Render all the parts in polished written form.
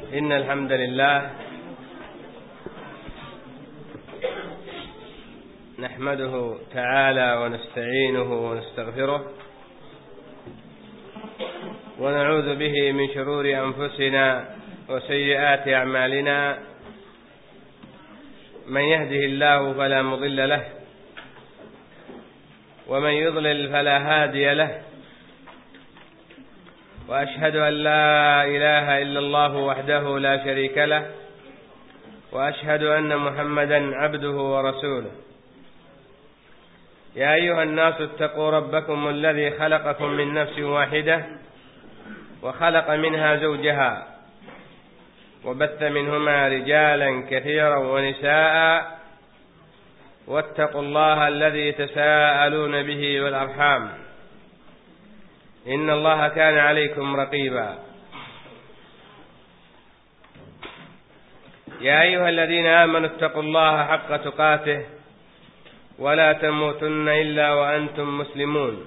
إن الحمد لله نحمده تعالى ونستعينه ونستغفره ونعوذ به من شرور أنفسنا وسيئات أعمالنا. من يهده الله فلا مضل له ومن يضلل فلا هادي له، وأشهد أن لا إله إلا الله وحده لا شريك له، وأشهد أن محمدا عبده ورسوله. يا أيها الناس اتقوا ربكم الذي خلقكم من نفس واحدة وخلق منها زوجها وبث منهما رجالا كثيرا ونساء، واتقوا الله الذي تساءلون به والأرحام، إن الله كان عليكم رقيبا. يا أيها الذين آمنوا اتقوا الله حق تقاته ولا تموتن إلا وأنتم مسلمون.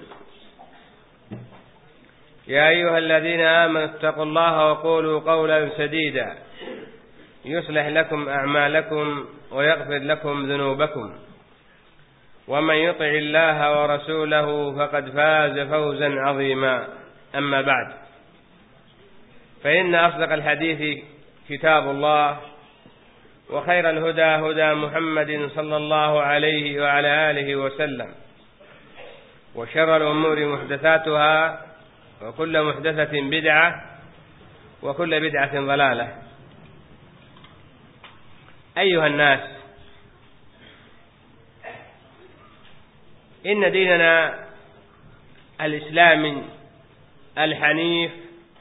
يا أيها الذين آمنوا اتقوا الله وقولوا قولا سديدا يصلح لكم أعمالكم ويغفر لكم ذنوبكم، ومن يطع الله ورسوله فقد فاز فوزا عظيما. أما بعد، فإن أصدق الحديث كتاب الله، وخير الهدى هدى محمد صلى الله عليه وعلى آله وسلم، وشر الأمور محدثاتها، وكل محدثة بدعة، وكل بدعة ضلالة. أيها الناس، إن ديننا الإسلام الحنيف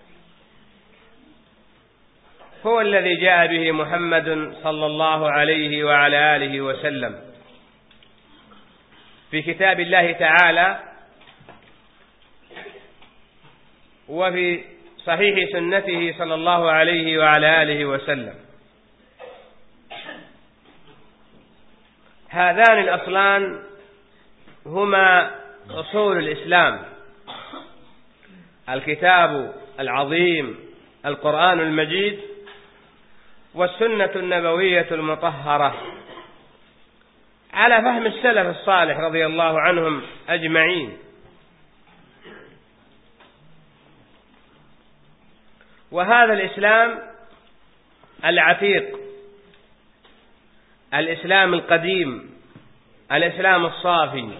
هو الذي جاء به محمد صلى الله عليه وعلى آله وسلم في كتاب الله تعالى، وفي صحيح سنته صلى الله عليه وعلى آله وسلم. هذان الأصلان هما أصول الإسلام: الكتاب العظيم القرآن المجيد، والسنة النبوية المطهرة على فهم السلف الصالح رضي الله عنهم أجمعين. وهذا الإسلام العتيق، الإسلام القديم، الإسلام الصافي،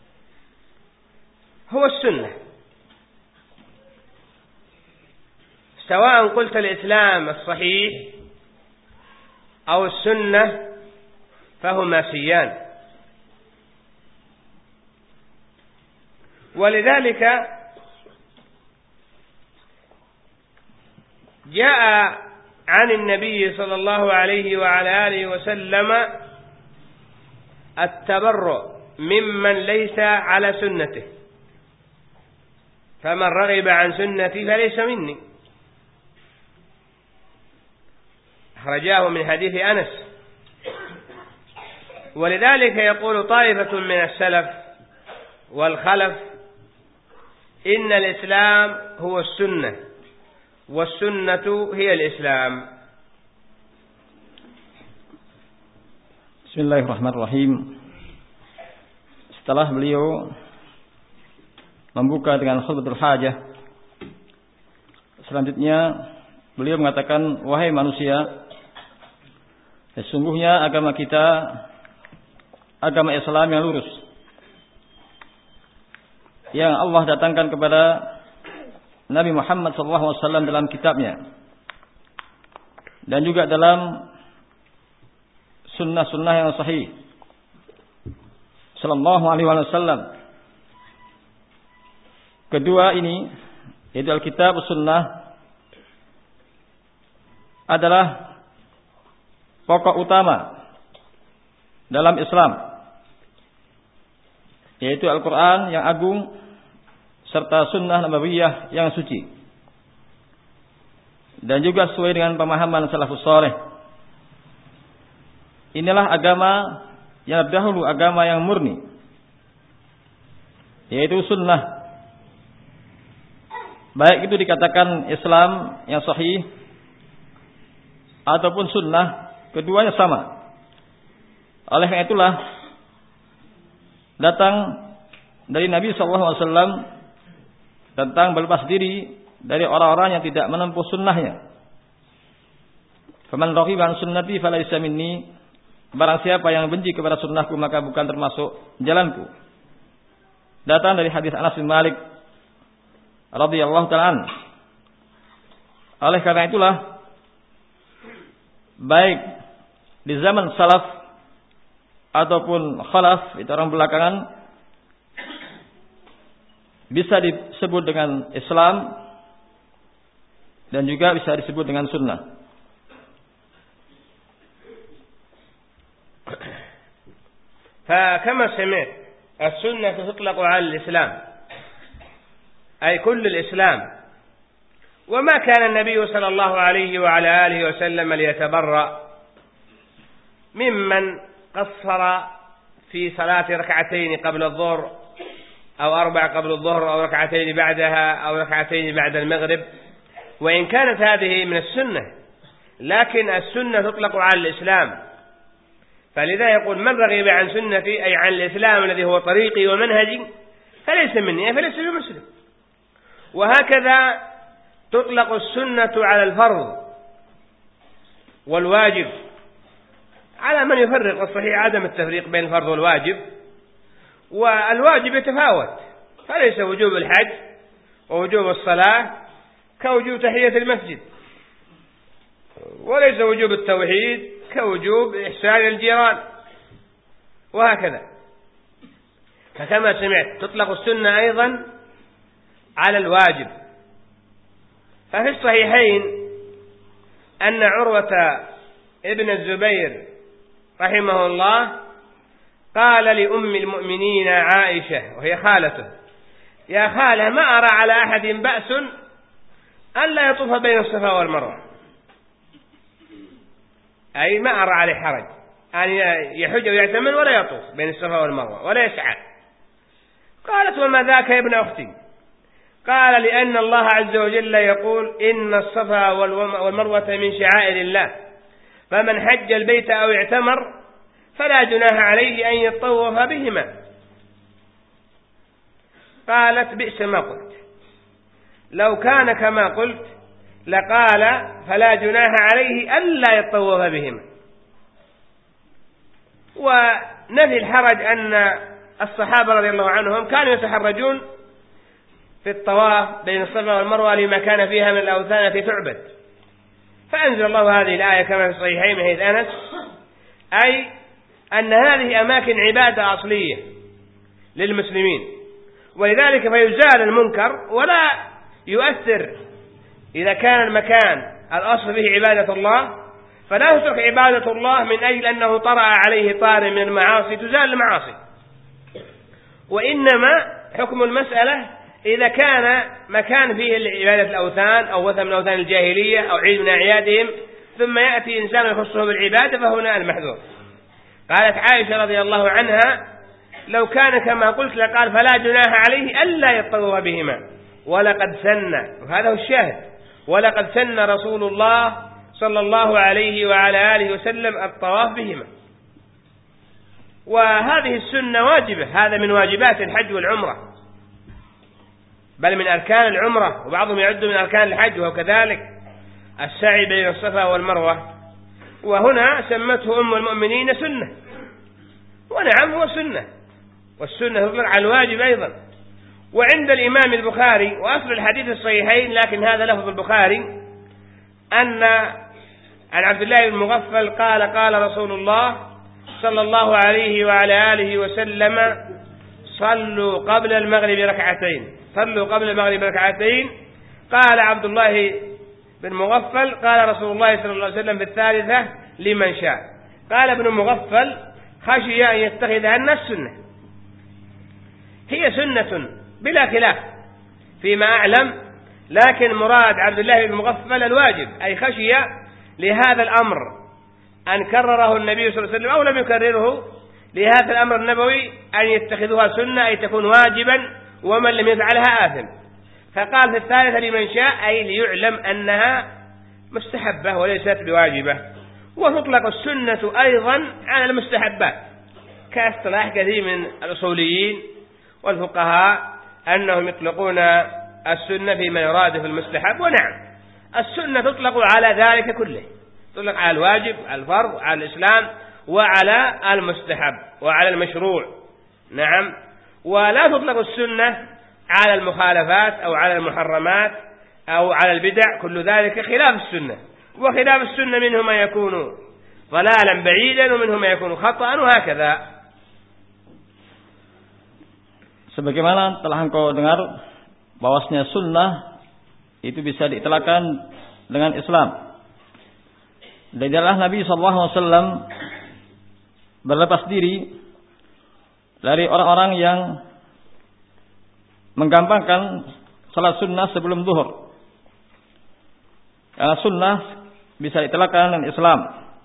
هو السنة. سواء قلت الإسلام الصحيح أو السنة فهما سيان. ولذلك جاء عن النبي صلى الله عليه وعلى آله وسلم التبرؤ ممن ليس على سنته، فمن رغب عن سنتي فليس مني. أخرجاه من حديث أنس. ولذلك يقول طائفة من السلف والخلف: إن الإسلام هو السنة، والسنة هي الإسلام. Bismillahirrahmanirrahim. Setelah beliau membuka dengan khutbatul hajah, selanjutnya beliau mengatakan, wahai manusia, sesungguhnya agama kita agama Islam yang lurus, yang Allah datangkan kepada Nabi Muhammad SAW dalam kitabnya, dan juga dalam sunnah-sunnah yang sahih sallallahu alaihi wasallam. Kedua ini, yaitu Alkitab Sunnah, adalah pokok utama dalam Islam, yaitu Al-Quran yang agung serta Sunnah Nabawiyah yang suci, dan juga sesuai dengan pemahaman salafus saleh. Inilah agama yang dahulu, agama yang murni, yaitu sunnah. Baik itu dikatakan Islam yang sahih ataupun sunnah, keduanya sama. Oleh karena itulah datang dari Nabi SAW tentang berlepas diri dari orang-orang yang tidak menempuh sunnahnya. Faman raghiba an sunnati falaysa minni, barang siapa yang benci kepada sunnahku maka bukan termasuk jalanku. Datang dari hadis Anas bin Malik radhiyallahu ta'ala anhu. Oleh karena itulah baik di zaman salaf ataupun khalaf, itu orang belakangan, bisa disebut dengan Islam dan juga bisa disebut dengan sunnah. فكما سمعت السنة تطلق على الإسلام أي كل الإسلام، وما كان النبي صلى الله عليه وعلى آله وسلم ليتبرأ ممن قصر في صلاة ركعتين قبل الظهر أو 4 قبل الظهر أو ركعتين بعدها أو ركعتين بعد المغرب، وإن كانت هذه من السنة، لكن السنة تطلق على الإسلام. فلذا يقول من رغب عن سنتي أي عن الإسلام الذي هو طريقي ومنهجي فليس مني، فليس بمسلم. وهكذا تطلق السنة على الفرض والواجب، على من يفرق، والصحيح عدم التفريق بين الفرض والواجب. والواجب يتفاوت، فليس وجوب الحج ووجوب الصلاة كوجوب تحية المسجد، وليس وجوب التوحيد كوجوب إحسان الجيران، وهكذا. فكما سمعت تطلق السنة أيضا على الواجب. ففي الصحيحين أن عروة ابن الزبير رحمه الله قال لأم المؤمنين عائشة وهي خالته: يا خالة، ما أرى على أحد بأس ألا يطوف بين الصفا والمروة، أي ما أرى عليه حرج أن يحج ويعتمر ولا يطوف بين الصفا والمروة ولا يسعى. قالت: وما ذاك يا ابن أختي؟ قال: لأن الله عز وجل يقول: إن الصفا والمروة من شعائر الله، فمن حج البيت أو اعتمر فلا جناح عليه أن يطوف بهما. قالت: بئس ما قلت، لو كان كما قلت لقال فلا جناح عليه ألا يطوف بهما. ونفي الحرج أن الصحابة رضي الله عنهم كانوا يتحرجون في الطواف بين الصفا والمروة لما كان فيها من الأوثان في تعبد، فأنزل الله هذه الآية كما في الصحيحين من حديث أنس، أي أن هذه أماكن عبادة أصلية للمسلمين، ولذلك فيزال المنكر ولا يؤثر. إذا كان المكان الأصل فيه عبادة الله فلا تترك عبادة الله من أجل أنه طرأ عليه طار من المعاصي، تزال المعاصي. وإنما حكم المسألة إذا كان مكان فيه عبادة الأوثان أو وثن من أوثان الجاهلية أو عيد من أعيادهم، ثم يأتي إنسان يخصه بالعبادة، فهنا المحذور. قالت عائشة رضي الله عنها: لو كان كما قلت لقال فلا جناح عليه ألا يطوف بهما، ولقد سن، وهذا هو الشاهد، ولقد سن رسول الله صلى الله عليه وعلى آله وسلم الطواف بهما. وهذه السنة واجبة، هذا من واجبات الحج والعمرة، بل من أركان العمرة، وبعضهم يعد من أركان الحج، وكذلك السعي بين الصفا والمروة. وهنا سمته أم المؤمنين سنة، ونعم هو سنة، والسنة تطلق على الواجب أيضا. وعند الإمام البخاري، وأصل الحديث الصحيحين لكن هذا لفظ البخاري، أن عن عبد الله بن مغفل قال: قال رسول الله صلى الله عليه وعلى آله وسلم: صلوا قبل المغرب ركعتين، صلوا قبل المغرب ركعتين. قال عبد الله بن مغفل: قال رسول الله صلى الله عليه وسلم في الثالثة: لمن شاء. قال ابن مغفل: خشي أن يتخذها الناس سنة. هي سنة بلا خلاف فيما أعلم، لكن مراد عبد الله بن مغفل الواجب، أي خشي لهذا الأمر أن كرره النبي صلى الله عليه وسلم أو لم يكرره، لهذا الأمر النبوي أن يتخذها سنة، أي تكون واجبا، ومن لم يفعلها آثم. فقال في الثالثة: لمن شاء، أي ليعلم أنها مستحبة وليست بواجبة. وتطلق السنة أيضا على المستحبات كاصطلاح كثير من الأصوليين والفقهاء أنهم يطلقون السنة فيما يراد في المستحب. ونعم السنة تطلق على ذلك كله، تطلق على الواجب، على الفرض، على الإسلام، وعلى المستحب وعلى المشروع. نعم. ولا تطلق السنة على المخالفات أو على المحرمات أو على البدع، كل ذلك خلاف السنة. وخلاف السنة منه ما يكون ضلالا بعيدا ومنه ما يكون خطأ وهكذا. Sebagaimana telah engkau dengar bahwasanya sunnah itu bisa diitlaqkan dengan Islam. Dan adalah Nabi SAW berlepas diri dari orang-orang yang menggampangkan salat sunnah sebelum zuhur. Karena sunnah bisa diitlaqkan dengan Islam.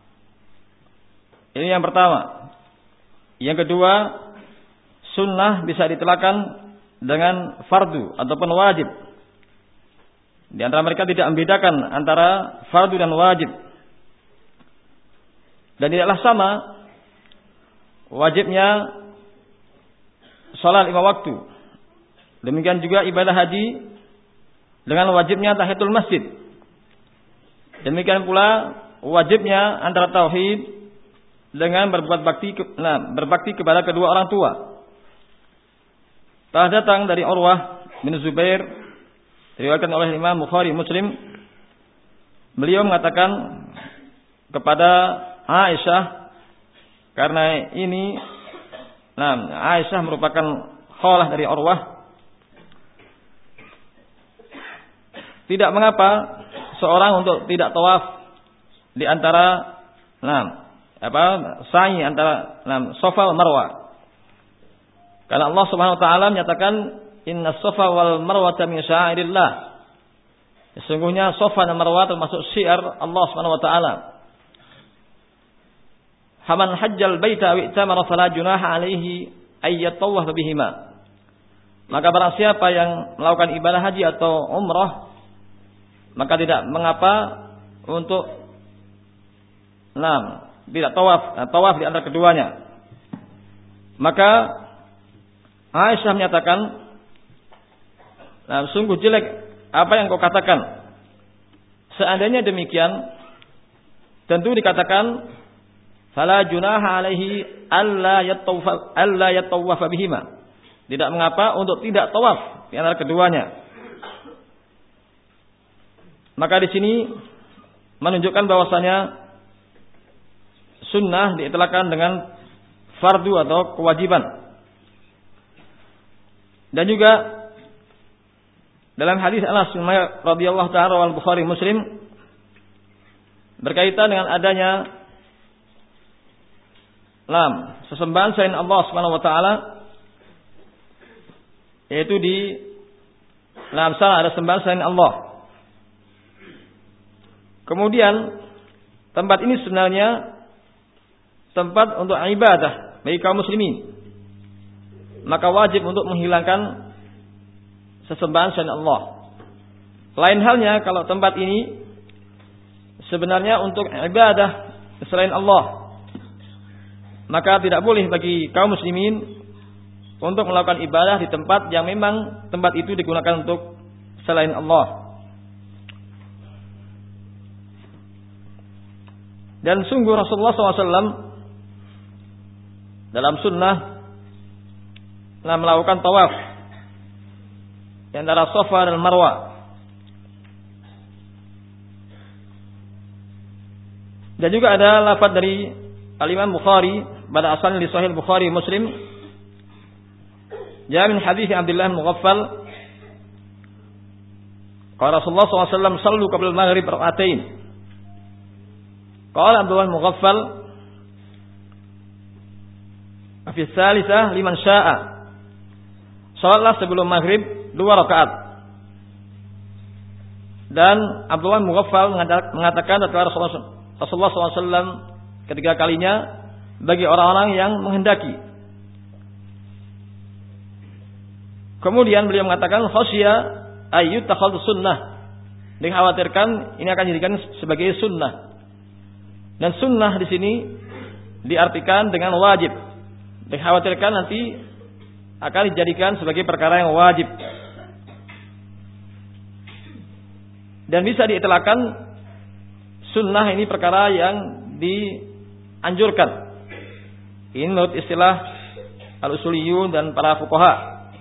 Ini yang pertama. Yang kedua, sunnah bisa diitlaqkan dengan fardu ataupun wajib. Di antara mereka tidak membedakan antara fardu dan wajib. Dan tidaklah sama wajibnya salat 5 waktu. Demikian juga ibadah haji dengan wajibnya tahiyatul masjid. Demikian pula wajibnya antara tauhid dengan berbakti kepada kedua orang tua. Telah datang dari Urwah bin Zubair, diriwayatkan oleh Imam Bukhari Muslim, beliau mengatakan kepada Aisyah, karena ini Aisyah merupakan khalah dari Urwah, tidak mengapa seorang untuk tidak tawaf di antara sa'i antara Safa wal Marwah. Karena Allah Subhanahu wa taala menyatakan inna Safa wal Marwah min sya'airillah. Sesungguhnya Safa dan Marwah termasuk syiar Allah Subhanahu wa taala. Haman hajjal baita wa itamara fala junaha alaihi ay yatawaf bihima. Maka barang siapa yang melakukan ibadah haji atau umrah, maka tidak mengapa untuk tidak tawaf di antara keduanya. Maka Aisyah menyatakan, sungguh jelek apa yang kau katakan. Seandainya demikian, tentu dikatakan fala junaha alaihi alla yatawafa bihima. Tidak mengapa untuk tidak tawaf di antara keduanya. Maka di sini menunjukkan bahwasanya sunnah diitlaqkan dengan fardu atau kewajiban. Dan juga dalam hadis Anas bin Malik radhiyallahu ta'ala wal Bukhari Muslim berkaitan dengan adanya sesembahan selain Allah Subhanahu wa taala, yaitu di sana ada sembahan selain Allah. Kemudian tempat ini sebenarnya tempat untuk ibadah bagi kaum muslimin. Maka wajib untuk menghilangkan sesembahan selain Allah. Lain halnya kalau tempat ini sebenarnya untuk ibadah selain Allah, maka tidak boleh bagi kaum muslimin untuk melakukan ibadah di tempat yang memang tempat itu digunakan untuk selain Allah. Dan sungguh Rasulullah SAW dalam sunnah melakukan tawaf di antara Safa dan Marwah. Dan juga ada lafaz dari Al-Imam Bukhari pada asalnya di Sahih Bukhari Muslim, jaa min hadits Abdullah bin Mughaffal qala Rasulullah SAW sallu qabla al-maghrib rak'atain. Qala Abdullah bin Mughaffal fi tsalisah liman syaa. Salatlah sebelum maghrib 2 rakaat. Dan Abdullah bin Mughaffal mengatakan setelah Rasulullah SAW ketiga kalinya bagi orang-orang yang menghendaki. Kemudian beliau mengatakan khasya ayyut takhadhu sunnah. dikhawatirkan ini akan dijadikan sebagai sunnah. Dan sunnah di sini diartikan dengan wajib. Dikhawatirkan nanti akan dijadikan sebagai perkara yang wajib. Dan bisa diitlaqkan sunnah ini perkara yang dianjurkan. Ini menurut istilah al-usuliyun dan para fuqaha.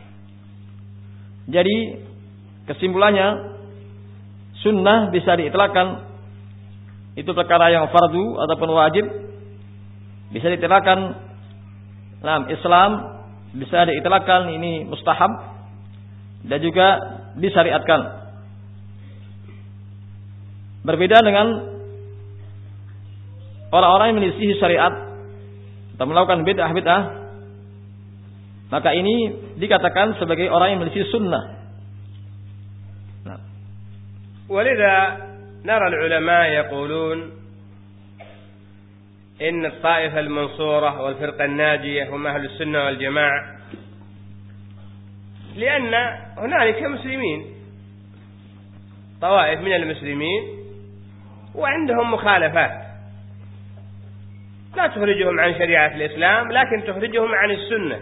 Jadi kesimpulannya sunnah bisa diitlaqkan itu perkara yang fardu ataupun wajib. Bisa diitlaqkan dalam Islam, bisa diitlaqkan ini mustahab dan juga disyariatkan. Berbeda dengan orang-orang yang menyelisihi syariat atau melakukan bid'ah, maka ini dikatakan sebagai orang yang menyelisihi sunnah. ولذا نرى العلماء يقولون إن الطائفة المنصورة والفرقة الناجية هم أهل السنة والجماعة، لأن هنالك مسلمين، طوائف من المسلمين وعندهم مخالفات لا تخرجهم عن شريعة الإسلام، لكن تخرجهم عن السنة،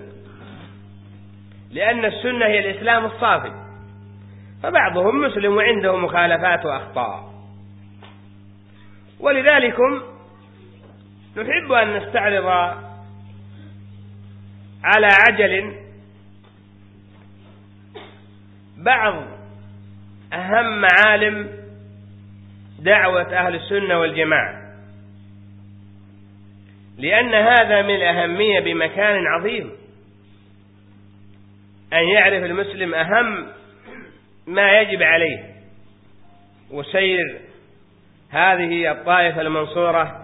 لأن السنة هي الإسلام الصافي. فبعضهم مسلم وعنده مخالفات وأخطاء، ولذلك نحب أن نستعرض على عجل بعض أهم معالم دعوة أهل السنة والجماعة، لأن هذا من الأهمية بمكان عظيم، أن يعرف المسلم أهم ما يجب عليه وسير هذه الطائفة المنصورة.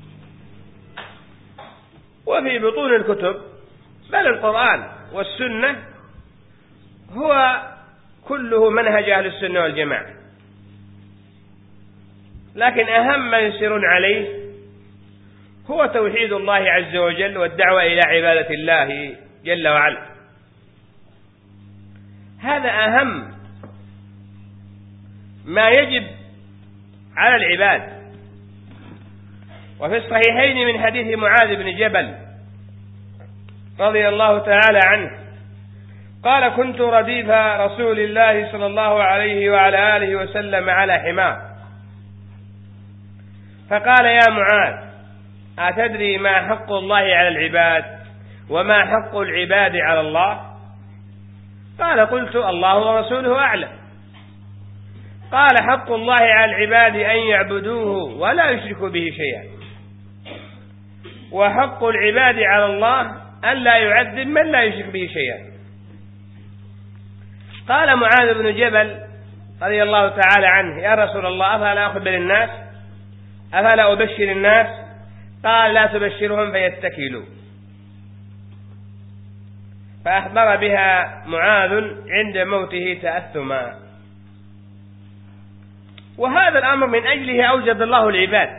وفي بطون الكتب بل القرآن والسنة هو كله منهج أهل السنة والجماعة، لكن أهم ما يسيرون عليه هو توحيد الله عز وجل والدعوة إلى عبادة الله جل وعلا. هذا أهم ما يجب على العباد. وفي الصحيحين من حديث معاذ بن جبل رضي الله تعالى عنه قال: كنت رديف رسول الله صلى الله عليه وعلى آله وسلم على حمار، فقال: يا معاذ، أتدري ما حق الله على العباد وما حق العباد على الله؟ قال: قلت: الله ورسوله أعلم. قال: حق الله على العباد أن يعبدوه ولا يشركوا به شيئا، وحق العباد على الله أن لا يعذب من لا يشرك به شيئا. قال معاذ بن جبل رضي الله تعالى عنه: يا رسول الله، أفلا أخبر الناس؟ أفلا أبشر الناس؟ قال: لا تبشرهم فيتكلوا. فأخبر بها معاذ عند موته تأثما. وهذا الأمر من أجله أوجد الله العباد.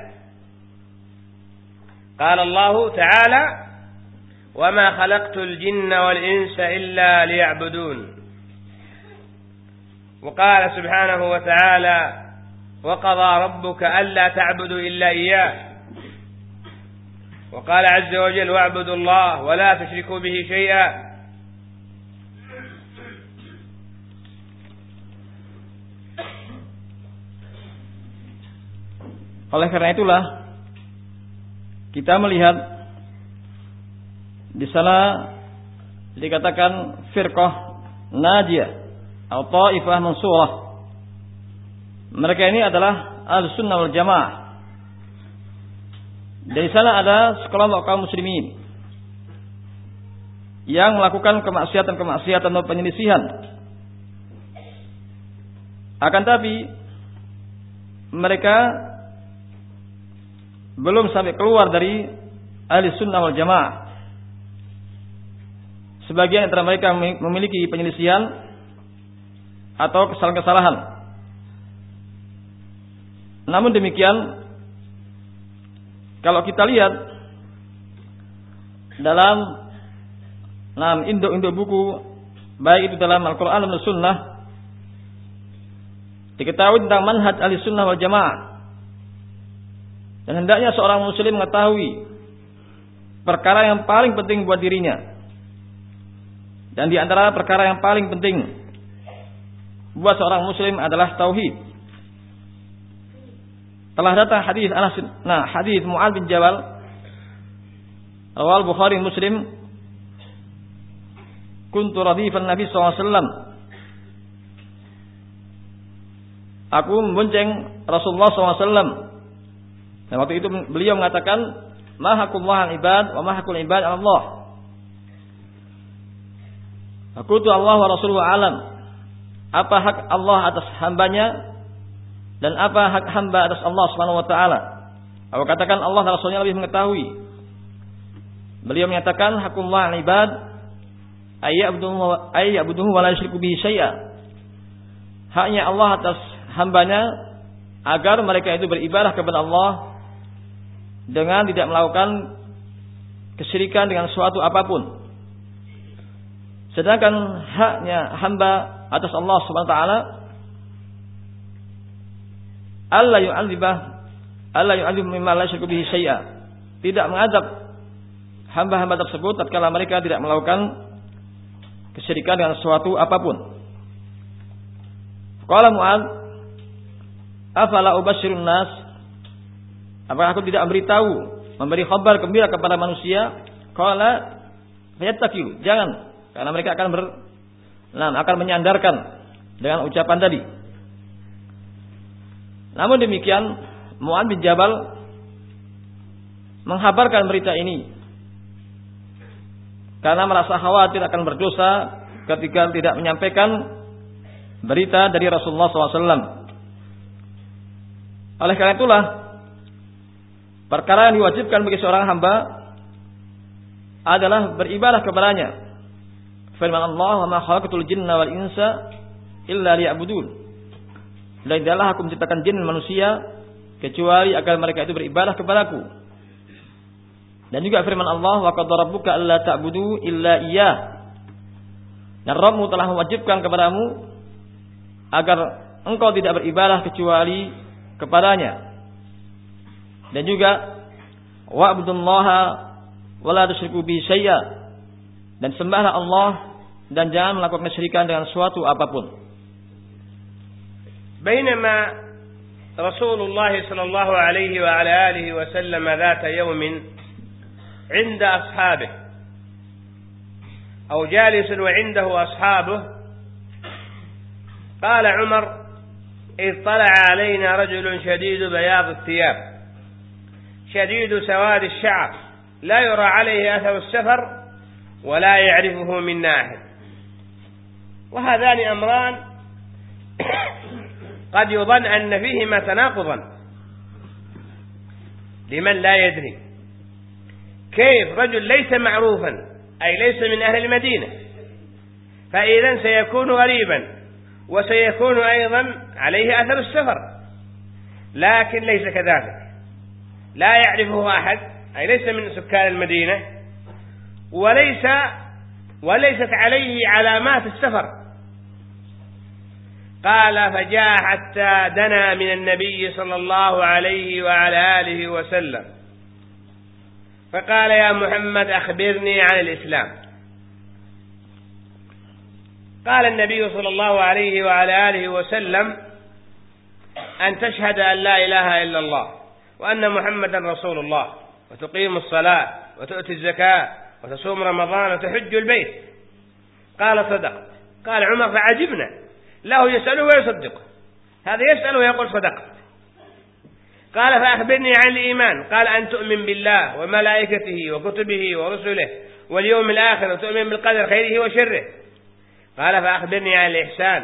قال الله تعالى: وما خلقت الجن والإنس إلا ليعبدون. وقال سبحانه وتعالى: وقضى ربك ألا تعبدوا إلا إياه. وقال عز وجل: واعبدوا الله ولا تشركوا به شيئا. Oleh karena itulah kita melihat di sana dikatakan firqah najiyah atau taifah mansurah. Mereka ini adalah Ahlussunnah wal Jamaah. Dari sana ada sekelompok kaum muslimin yang melakukan kemaksiatan atau penyelisihan. Akan tapi mereka belum sampai keluar dari Ahlussunnah wal Jamaah. Sebagian antara mereka memiliki penyelisihan atau kesalahan-kesalahan. Namun demikian, kalau kita lihat dalam induk-induk buku, baik itu dalam Al-Quran dan Sunnah, diketahui tentang manhaj Ahlussunnah wal Jamaah. Dan hendaknya seorang muslim mengetahui perkara yang paling penting buat dirinya. Dan di antara perkara yang paling penting buat seorang muslim adalah tauhid. Telah datang hadis hadis Mu'adz bin Jabal riwayat Bukhari Muslim, kuntu radifan Nabi sallallahu alaihi wasallam. Aku membonceng Rasulullah SAW. Dan waktu itu beliau mengatakan, ma haqqullah al-ibad wa ma haqqul ibad ala Allah. Aku tu Allah wa Rasuluhu alam. Apa hak Allah atas hambanya dan apa hak hamba atas Allah Subhanahu wa taala. Aku katakan Allah dan Rasulnya lebih mengetahui. Beliau menyatakan haqqullah al-ibad ayya'buduhu wa la yusyriku bihi syai'a. Haknya Allah atas hambanya agar mereka itu beribadah kepada Allah dengan tidak melakukan kesyirikan dengan suatu apapun. Sedangkan haknya hamba atas Allah Subhanahu wa taala Allah yu'adzib mimma la yusyriku bihi syai'a. Tidak mengadab hamba-hamba tersebut tatkala mereka tidak melakukan kesyirikan dengan suatu apapun. Qala Mu'adz, afala ubashirun nas? Apakah aku tidak memberi khabar gembira kepada manusia? Qala fayattakilu, jangan, karena mereka akan menyandarkan dengan ucapan tadi. Namun demikian, Mu'adz bin Jabal menghabarkan berita ini karena merasa khawatir akan berdosa ketika tidak menyampaikan berita dari Rasulullah SAW. Oleh karena itulah, perkara yang diwajibkan bagi seorang hamba adalah beribadah kepadanya. Firman Allah, wa ma khalaqatul jinna wal insa illa liya'budun. Dan tidaklah aku menciptakan jin dan manusia kecuali agar mereka itu beribadah kepadaku. Dan juga firman Allah, wa qadara rabbuka alla ta'budu illa iyyah. Dan Rabbmu telah mewajibkan kepadamu agar engkau tidak beribadah kecuali kepadanya. Dan juga wa'budullaha wa la tusyriku bihi syai'a. Dan sembahlah Allah dan jangan melakukan kesyirikan dengan suatu apapun. بينما رسول الله صلى الله عليه وعلى آله وسلم ذات يوم عند أصحابه أو جالس وعنده أصحابه قال عمر اطلع علينا رجل شديد بياض الثياب شديد سواد الشعر لا يرى عليه أثر السفر ولا يعرفه منا أحد. وهذان أمران قد يظن أن فيهما تناقضا لمن لا يدري. كيف رجل ليس معروفا أي ليس من أهل المدينة، فإذا سيكون غريبا وسيكون أيضا عليه أثر السفر، لكن ليس كذلك، لا يعرفه أحد أي ليس من سكان المدينة وليست عليه علامات السفر. قال فجاء حتى دنا من النبي صلى الله عليه وعلى آله وسلم فقال يا محمد أخبرني عن الإسلام. قال النبي صلى الله عليه وعلى آله وسلم أن تشهد أن لا إله إلا الله وأن محمدا رسول الله وتقيم الصلاة وتؤتي الزكاة وتصوم رمضان وتحج البيت. قال صدقت. قال عمر فعجبنا له يسأله ويصدقه، هذا يسأل ويقول صدقت. قال فأخبرني عن الإيمان. قال أن تؤمن بالله وملائكته وكتبه ورسله واليوم الآخر وتؤمن بالقدر خيره وشره. قال فأخبرني عن الإحسان.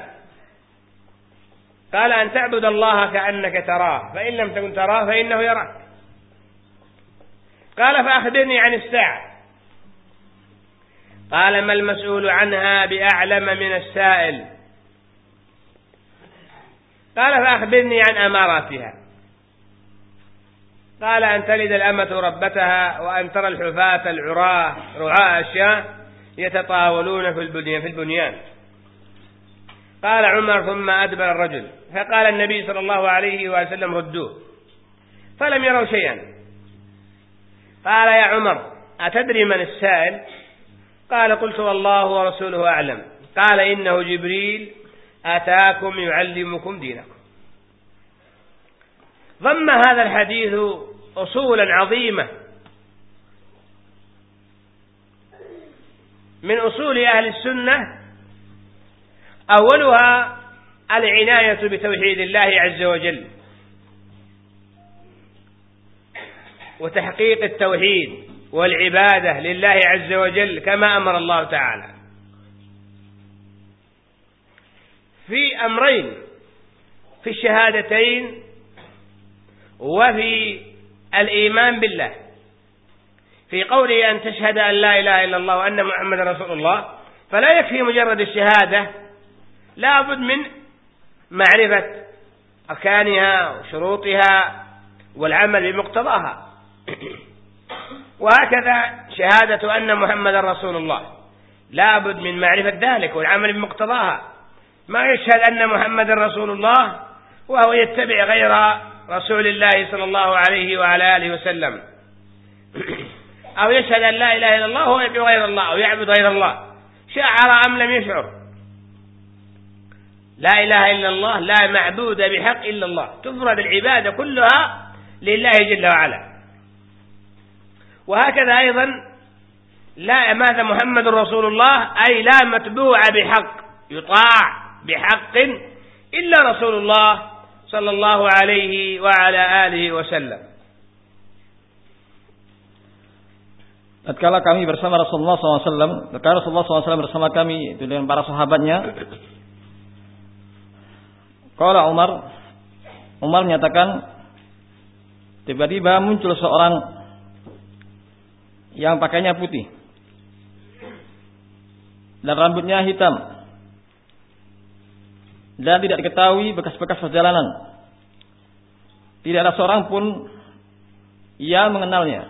قال أن تعبد الله كأنك تراه فإن لم تكن تراه فإنه يراك. قال فأخبرني عن الساعة. قال ما المسؤول عنها بأعلم من السائل. قال فأخبرني عن أماراتها. قال أن تلد الأمة ربتها وأن ترى الحفاة العراة رعاء الشاة يتطاولون في البنيان. قال عمر ثم أدبر الرجل، فقال النبي صلى الله عليه وسلم ردوه، فلم يروا شيئا. قال يا عمر أتدري من السائل؟ قال قلت والله ورسوله أعلم. قال إنه جبريل أتاكم يعلمكم دينكم. ضم هذا الحديث أصولا عظيمة من أصول أهل السنة، أولها العناية بتوحيد الله عز وجل وتحقيق التوحيد والعبادة لله عز وجل كما أمر الله تعالى، في أمرين، في الشهادتين وفي الإيمان بالله. في قوله أن تشهد أن لا إله إلا الله وأن محمد رسول الله، فلا يكفي مجرد الشهادة، لا بد من معرفة أركانها وشروطها والعمل بمقتضاها. وهكذا شهادة أن محمد رسول الله لا بد من معرفة ذلك والعمل بمقتضاها. ما يشهد أن محمد رسول الله وهو يتبع غير رسول الله صلى الله عليه وعلى آله وسلم، أو يشهد أن لا إله إلا الله وهو يدعو غير الله أو يعبد غير الله، شعر أم لم يشعر. لا إله إلا الله، لا معبود بحق إلا الله، تفرد العبادة كلها لله جل وعلا. وهكذا أيضا لا ماذا محمد رسول الله، أي لا متبوع بحق يطاع بحق إلا رسول الله صلى الله عليه وعلى آله wasallam. Tatkala kami bersama Rasulullah SAW, tatkala Rasulullah SAW bersama kami itu dengan para sahabatnya, qala Umar menyatakan, tiba-tiba muncul seorang yang pakainya putih dan rambutnya hitam dan tidak diketahui bekas-bekas perjalanan. Tidak ada seorang pun yang mengenalnya.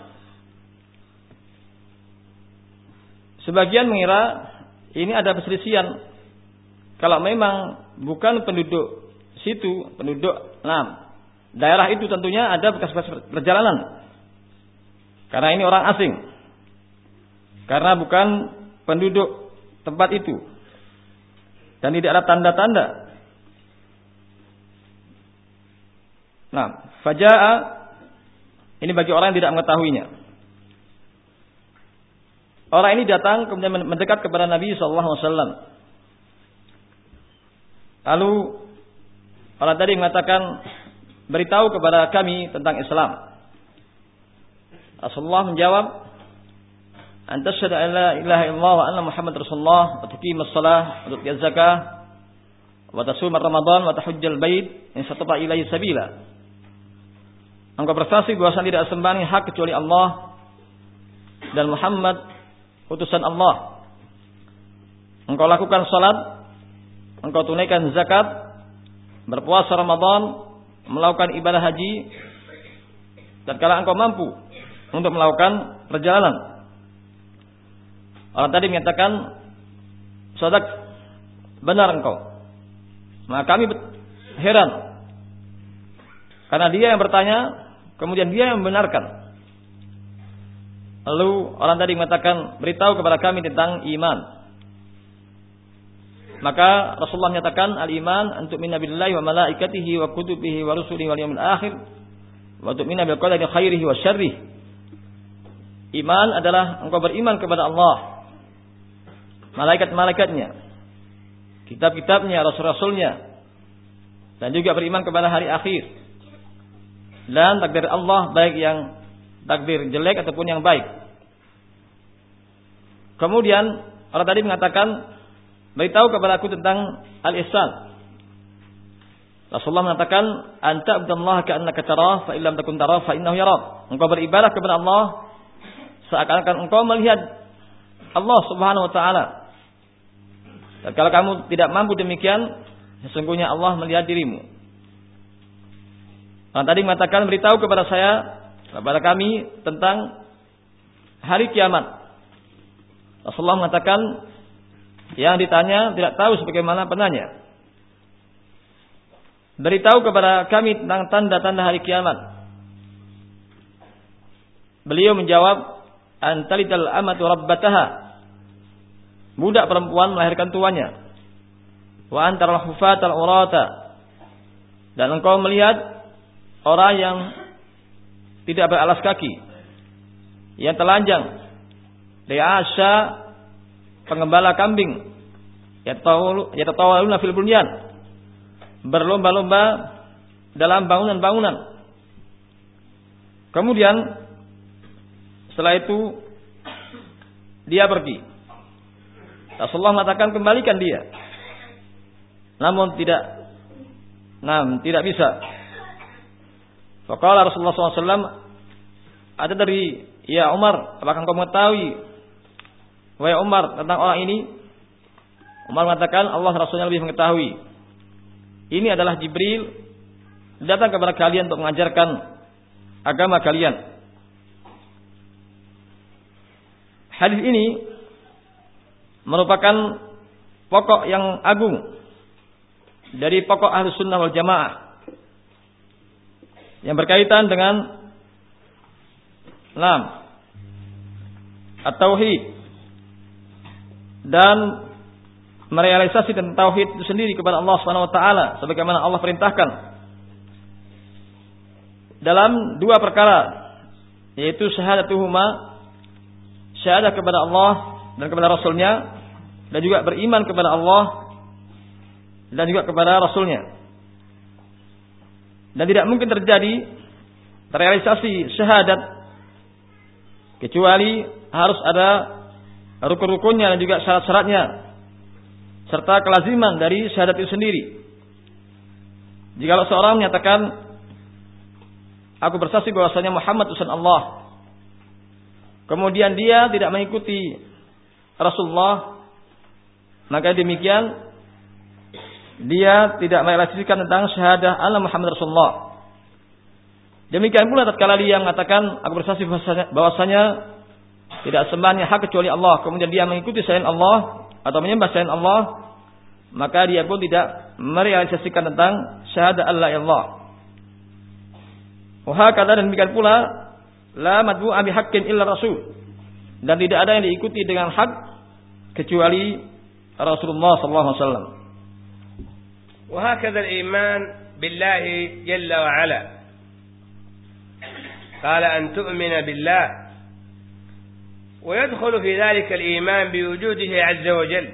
Sebagian mengira ini ada perselisihan. Kalau memang bukan penduduk situ, penduduk daerah itu tentunya ada bekas-bekas perjalanan. Karena ini orang asing. Karena bukan penduduk tempat itu. Dan tidak ada tanda-tanda. Faja'a, ini bagi orang yang tidak mengetahuinya. Orang ini datang kemudian mendekat kepada Nabi SAW. Lalu orang tadi mengatakan, beritahu kepada kami tentang Islam. Rasulullah menjawab, anta syahada an la ilaha illallah wa anna Muhammad Rasulullah wa tuqimus shalah wa tutiyaz zakah wa tasum Ramadan wa tahujjal bait in satata ilaihi sabila. Engkau bersaksi bahwa tidak sembah hak kecuali Allah dan Muhammad utusan Allah. Engkau lakukan salat, engkau tunaikan zakat, berpuasa Ramadan, melakukan ibadah haji, dan kalau engkau mampu untuk melakukan perjalanan. Orang tadi menyatakan, sadak, benar engkau. Maka kami heran, karena dia yang bertanya, kemudian dia yang membenarkan. Lalu orang tadi mengatakan, beritahu kepada kami tentang iman. Maka Rasulullah menyatakan, al-iman an tu'mina billahi wa malaikatihi wa kutubihi wa rusulihi wal yawmil akhir wa tu'mina bil qadari khairihi wa syarrihi. Iman adalah engkau beriman kepada Allah, malaikat-malaikatnya, kitab-kitabnya, rasul-rasulnya, dan juga beriman kepada hari akhir dan takdir Allah, baik yang takdir jelek ataupun yang baik. Kemudian orang tadi mengatakan, beritahu kepada aku tentang al-ihsan. Rasulullah mengatakan, anta abdallaha ka'annaka tarah fa illam takun tarah fa innahu yarak. Engkau beribadah kepada Allah seakan-akan engkau melihat Allah Subhanahu wa taala. Dan kalau kamu tidak mampu demikian, sesungguhnya Allah melihat dirimu. Orang tadi mengatakan, beritahu kepada kami tentang hari kiamat. Rasulullah mengatakan, yang ditanya tidak tahu sebagaimana penanya. beritahu kepada kami tentang tanda-tanda hari kiamat. Beliau menjawab, antalidal amatu rabbataha, budak perempuan melahirkan tuannya. Wa antaral hufatal urata, dan engkau melihat orang yang tidak beralas kaki, yang telanjang. Li'asha, pengembala kambing. Yatatawaluna fil bunyan, berlomba-lomba dalam bangunan-bangunan. Kemudian setelah itu dia pergi. Rasulullah mengatakan, kembalikan dia. Namun tidak bisa. Faqala Rasulullah SAW, ada dari, ya Umar, apakah engkau mengetahui, wahai Umar, tentang orang ini? Umar mengatakan, Allah Rasulnya lebih mengetahui. Ini adalah Jibril datang kepada kalian untuk mengajarkan agama kalian. Hadis ini merupakan pokok yang agung dari pokok Ahlus Sunnah wal Jamaah yang berkaitan dengan at-tauhid dan merealisasi tentang tauhid itu sendiri kepada Allah Subhanahu wa taala sebagaimana Allah perintahkan dalam dua perkara, yaitu syahadatuhuma, syahadah kepada Allah dan kepada Rasulnya, dan juga beriman kepada Allah dan juga kepada Rasulnya. Dan tidak mungkin terjadi terrealisasi syahadat kecuali harus ada rukun-rukunnya dan juga syarat-syaratnya serta kelaziman dari syahadat itu sendiri. Jikalau seorang menyatakan, aku bersaksi bahwasanya Muhammad utusan Allah, kemudian dia tidak mengikuti Rasulullah, maka demikian dia tidak merealisasikan tentang syahadah Allah Muhammad Rasulullah. Demikian pula tatkala dia mengatakan, aku bersaksi bahwasanya tidak sembahnya hak kecuali Allah, kemudian dia mengikuti selain Allah atau menyembah selain Allah, maka dia pun tidak merealisasikan tentang syahadah Allah ya Allah. Wahakadha, dan demikian pula la madbu'a bihaqqin illa rasul, dan tidak ada yang diikuti dengan hak kecuali Rasulullah sallallahu alaihi wasallam. وهكذا الإيمان بالله جل وعلا قال أن تؤمن بالله ويدخل في ذلك الإيمان بوجوده عز وجل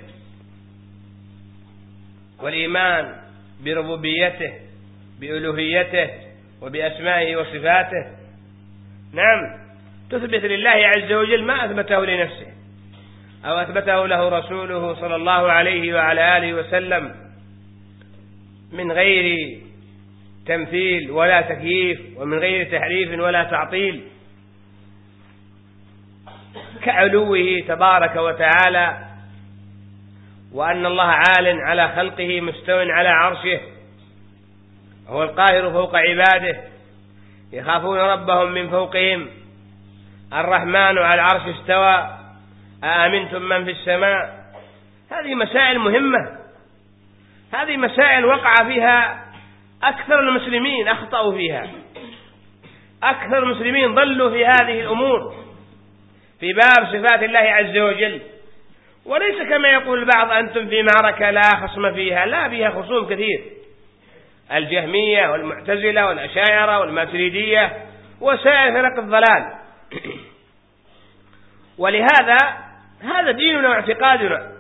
والإيمان بربوبيته بألوهيته وبأسمائه وصفاته. نعم، تثبت لله عز وجل ما أثبته لنفسه أو أثبته له رسوله صلى الله عليه وعلى آله وسلم من غير تمثيل ولا تكييف ومن غير تحريف ولا تعطيل، كعلوه تبارك وتعالى، وأن الله عال على خلقه مستو على عرشه، هو القاهر فوق عباده، يخافون ربهم من فوقهم، الرحمن على العرش استوى، أأمنتم من في السماء. هذه مسائل مهمة، هذه مسائل وقع فيها أكثر المسلمين، أخطأوا فيها، أكثر المسلمين ضلوا في هذه الأمور في باب صفات الله عز وجل. وليس كما يقول البعض أنتم في معركة لا خصم فيها، لا، فيها خصوم كثير، الجهمية والمعتزلة والأشاعرة والماتريدية وسائر فرق الضلال. ولهذا هذا ديننا واعتقادنا.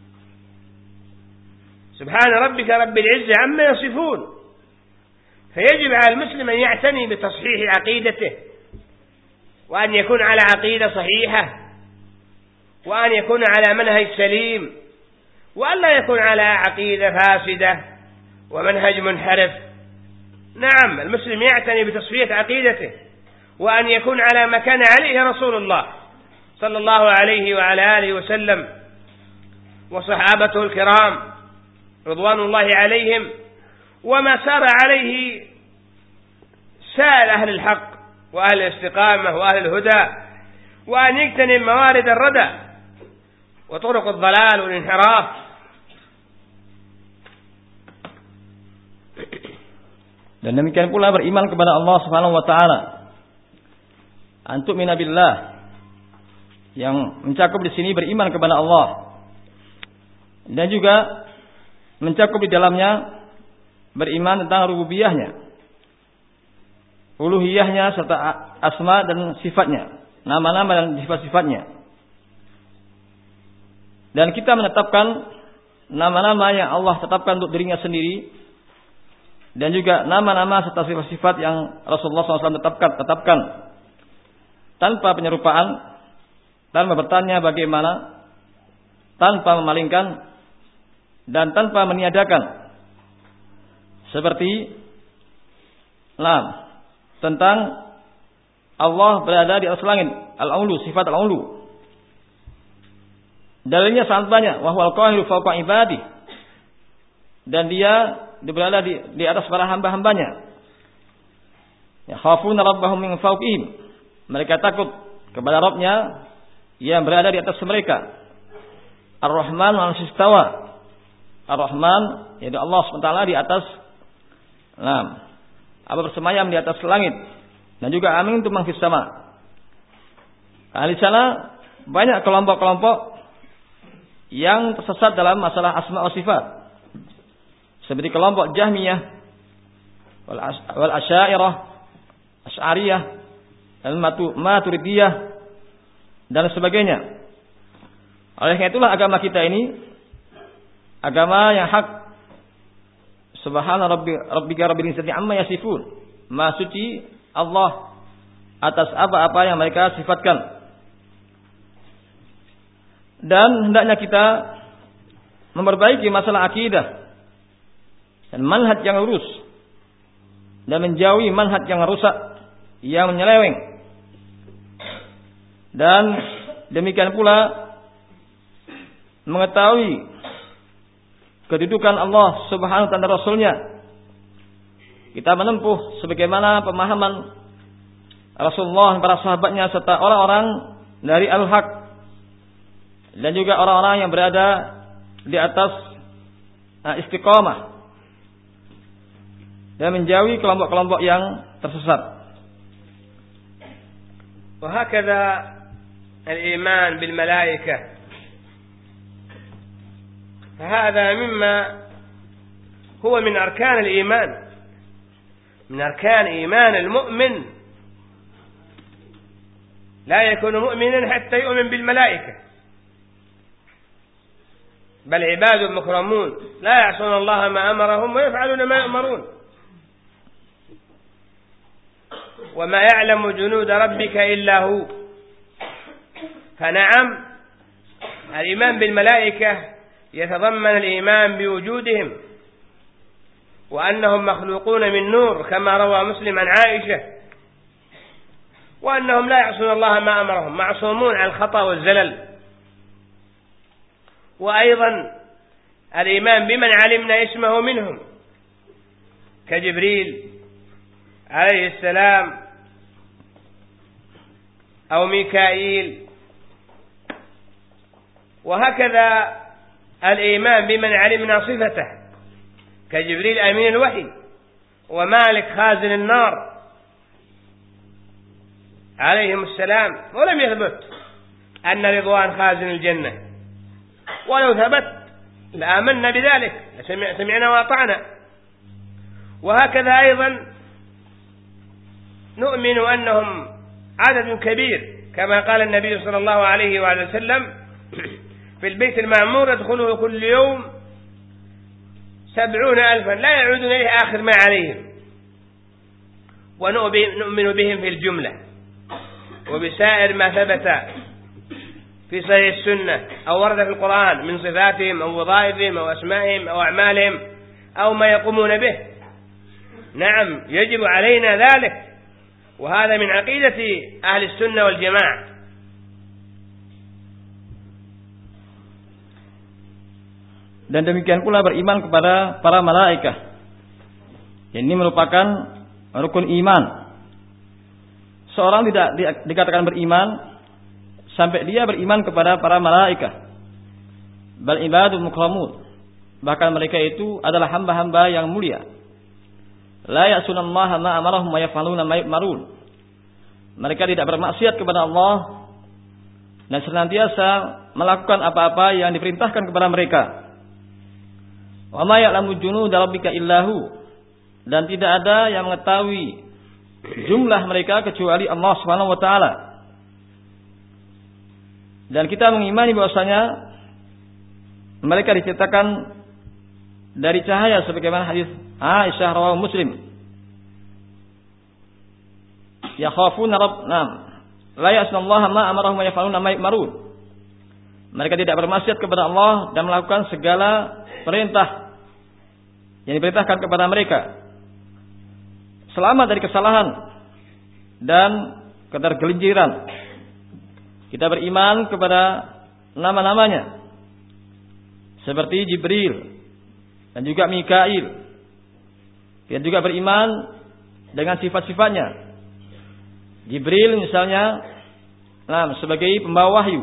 سبحان ربك رب العزة عما يصفون. فيجب على المسلم أن يعتني بتصحيح عقيدته، وأن يكون على عقيدة صحيحة، وأن يكون على منهج سليم، وأن لا يكون على عقيدة فاسدة ومنهج منحرف. نعم، المسلم يعتني بتصفية عقيدته، وأن يكون على ما كان عليه رسول الله صلى الله عليه وعلى آله وسلم وصحابته الكرام رضوان الله عليهم، وما سار عليه سائر أهل الحق وأهل الاستقامة وأهل الهدى، وأن يجتنب موارد الردى وطرق الضلال والانحراف. Dan demikian pula beriman kepada Allah Subhanahu wa taala. Antum minabillah, yang mencakup di sini beriman kepada Allah. Dan juga mencakup di dalamnya beriman tentang rububiyahnya, uluhiyahnya serta asma dan sifatnya, nama-nama dan sifat-sifatnya. Dan kita menetapkan nama-nama yang Allah tetapkan untuk dirinya sendiri, dan juga nama-nama serta sifat-sifat yang Rasulullah SAW tetapkan tanpa penyerupaan, tanpa bertanya bagaimana, tanpa memalingkan, dan tanpa meniadakan. Seperti tentang Allah berada di atas langit, al-ulu, sifat al-ulu. Dalilnya sangat banyak, wa huwal qahiru fawqa ibadi. Dan dia berada di atas para hamba-hambanya. Yakhafuna rabbahum min fawqihim. Mereka takut kepada Rabbnya yang berada di atas mereka. Ar-Rahman wa al-Istawa. Ar-Rahman, yaitu Allah SWT di atas bersemayam di atas langit. Dan juga amin tu man fis sama. Di sana banyak kelompok-kelompok yang tersesat dalam masalah asma wa sifat. Seperti kelompok Jahmiyah, wal Asy'ariyah, Asy'ariyah, Maturidiyah dan sebagainya. Oleh karena itulah agama kita ini agama yang hak. Subhana rabbika rabbil izzati amma yasifun. Maha suci Allah atas apa-apa yang mereka sifatkan. Dan hendaknya kita memperbaiki masalah akidah dan manhaj yang lurus, dan menjauhi manhaj yang rusak, yang menyeleweng. Dan demikian pula mengetahui kedudukan Allah Subhanahu wa taala Rasulnya. Kita menempuh sebagaimana pemahaman Rasulullah dan para sahabatnya serta orang-orang dari al-haq, dan juga orang-orang yang berada di atas istiqamah, dan menjauhi kelompok-kelompok yang tersesat. وهكذا الإيمان بالملائكة، فهذا مما هو من أركان الإيمان، من أركان إيمان المؤمن. لا يكون مؤمنا حتى يؤمن بالملائكة، بل عباد مكرمون لا يعصون الله ما أمرهم ويفعلون ما يؤمرون. وما يعلم جنود ربك إلا هو. فنعم، الإيمان بالملائكة يتضمن الإيمان بوجودهم، وأنهم مخلوقون من نور كما روى مسلم عن عائشة، وأنهم لا يعصون الله ما أمرهم، معصومون عن الخطأ والزلل. وأيضا الإيمان بمن علمنا اسمه منهم كجبريل عليه السلام أو ميكائيل. وهكذا الإيمان بمن علمنا صفته كجبريل أمين الوحي، ومالك خازن النار عليهم السلام. ولم يثبت أن رضوان خازن الجنة، ولو ثبت لآمنا بذلك، سمعنا وأطعنا. وهكذا أيضا نؤمن أنهم عدد كبير، كما قال النبي صلى الله عليه وآله وسلم في البيت المعمور يدخله كل يوم 70,000 لا يعودون إليه آخر ما عليهم. ونؤمن بهم في الجملة وبسائر ما ثبت في صحيح السنة أو ورد في القرآن من صفاتهم أو وظائفهم أو أسمائهم أو أعمالهم أو ما يقومون به. نعم، يجب علينا ذلك، وهذا من عقيدة أهل السنة والجماعة. Dan demikian pula beriman kepada para malaikat. Ini merupakan rukun iman. Seorang tidak dikatakan beriman sampai dia beriman kepada para malaikat. Bal ibadul mukramun. Bahkan mereka itu adalah hamba-hamba yang mulia. la ya'sunallaha ma amarahum wa yaf'aluna ma yu'marun. Mereka tidak bermaksiat kepada Allah dan senantiasa melakukan apa-apa yang diperintahkan kepada mereka. Wa ma ya'lamu junuda rabbika illahu, dan tidak ada yang mengetahui jumlah mereka kecuali Allah Subhanahu wa taala. Dan kita mengimani bahwasanya mereka diciptakan dari cahaya sebagaimana hadis Aisyah rawahu Muslim. Yakhafuna la ya'sunallaha ma amarahum wa yaf'aluna ma yu'marun. Mereka tidak bermaksiat kepada Allah dan melakukan segala perintah yang diperintahkan kepada mereka. Selamat dari kesalahan dan ketergelinciran. Kita beriman kepada nama-namanya seperti Jibril dan juga Mikail. Kita juga beriman dengan sifat-sifatnya. Jibril misalnya sebagai pembawa wahyu,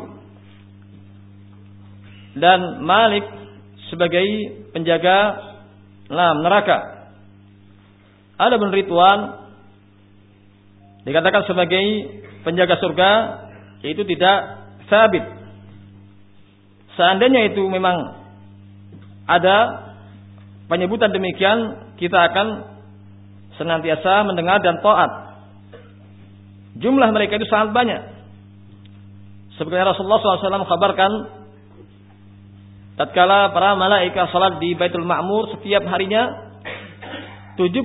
dan Malik sebagai penjaga neraka. Adapun Ridwan dikatakan sebagai penjaga surga, itu tidak sabit. Seandainya itu memang ada penyebutan demikian, kita akan senantiasa mendengar dan taat. Jumlah mereka itu sangat banyak. Sebenarnya Rasulullah SAW kabarkan, tatkala para malaikat salat di Baitul Ma'mur setiap harinya 70.000.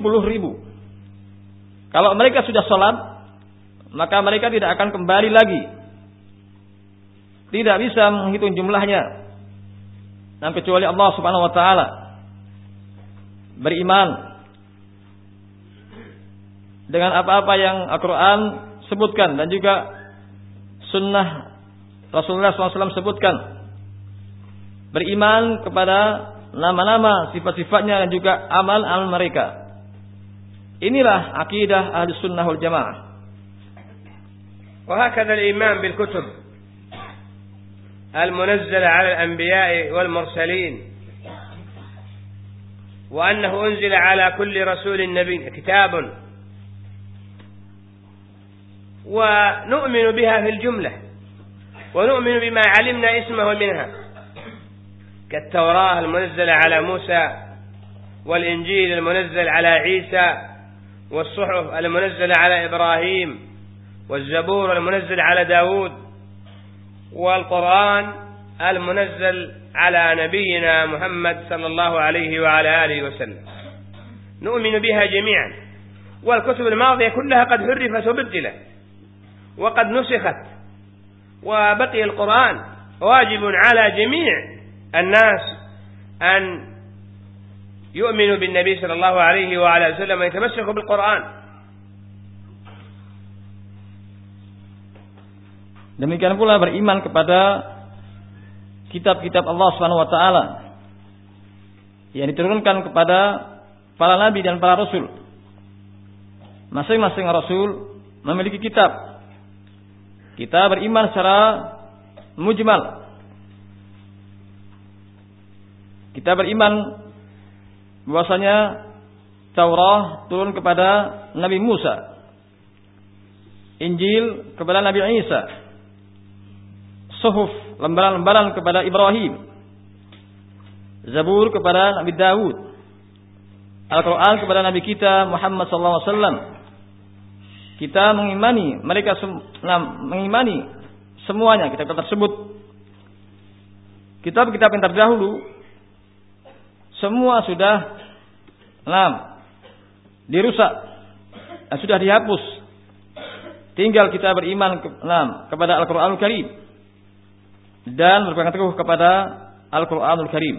Kalau mereka sudah salat, maka mereka tidak akan kembali lagi. Tidak bisa menghitung jumlahnya. Dan kecuali Allah Subhanahu wa taala. Beriman dengan apa-apa yang Al-Qur'an sebutkan dan juga sunnah Rasulullah SAW sebutkan. Beriman kepada nama-nama, sifat-sifatnya dan juga amal-amal mereka. Inilah akidah Ahlus Sunnah wal Jamaah. وهكذا الإيمان بالكتب المنزلة على الأنبياء والمرسلين، وأنه أنزل على كل رسول نبي كتاب، ونؤمن بها في الجملة، ونؤمن بما علمنا اسمه منها، كالتوراة المنزلة على موسى، والإنجيل المنزل على عيسى، والصحف المنزلة على إبراهيم، والزبور المنزل على داود، والقرآن المنزل على نبينا محمد صلى الله عليه وعلى آله وسلم. نؤمن بها جميعا، والكتب الماضية كلها قد حرفت وبدلت وقد نسخت، وبقي القرآن. واجب على جميع الناس أن يؤمنوا بالنبي صلى الله عليه وعلى وسلم ويتمسكوا بالقرآن. Demikian pula beriman kepada kitab-kitab Allah Subhanahu wa taala yang diturunkan kepada para nabi dan para rasul. Masing-masing rasul memiliki kitab. Kita beriman secara mujmal. Kita beriman bahwasanya Taurat turun kepada Nabi Musa, Injil kepada Nabi Isa, Suhuf, lembaran-lembaran kepada Ibrahim, Zabur kepada Nabi Daud, Al-Quran kepada Nabi kita Muhammad SAW. Kita mengimani mereka mengimani semuanya kitab-kitab tersebut. Kitab-kitab yang terdahulu semua sudah dirusak dan sudah dihapus. Tinggal kita beriman kepada Al-Quranul Karim dan berpegang teguh kepada Al-Quranul Karim.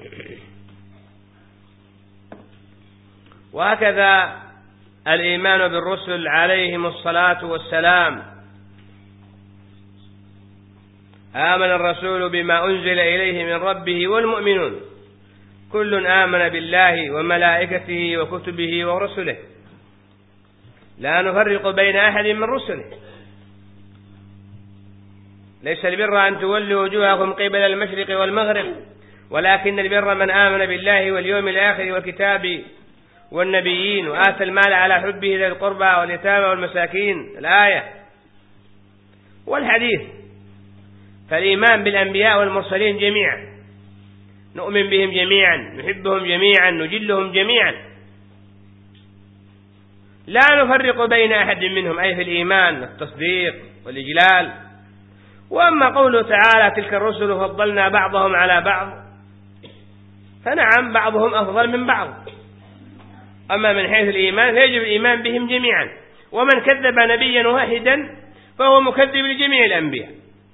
وهكذا الإيمان بالرسل عليهم الصلاة والسلام. آمن الرسول بما أنزل إليه من ربه والمؤمنون كل آمن بالله وملائكته وكتبه ورسله لا نفرق بين أحد من رسله. ليس البر أن تولوا وجوهكم قبل المشرق والمغرب ولكن البر من آمن بالله واليوم الآخر والكتاب والنبيين وآتى المال على حبه ذوي القربى واليتامى والمساكين الآية والحديث. فالإيمان بالأنبياء والمرسلين جميعا، نؤمن بهم جميعا، نحبهم جميعا، نجلهم جميعا، لا نفرق بين أحد منهم، أي في الإيمان والتصديق والإجلال. وأما قوله تعالى تلك الرسل فضلنا بعضهم على بعض، فنعم بعضهم أفضل من بعض. أما من حيث الإيمان فيجب الإيمان بهم جميعا، ومن كذب نبيا واحدا فهو مكذب لجميع الأنبياء.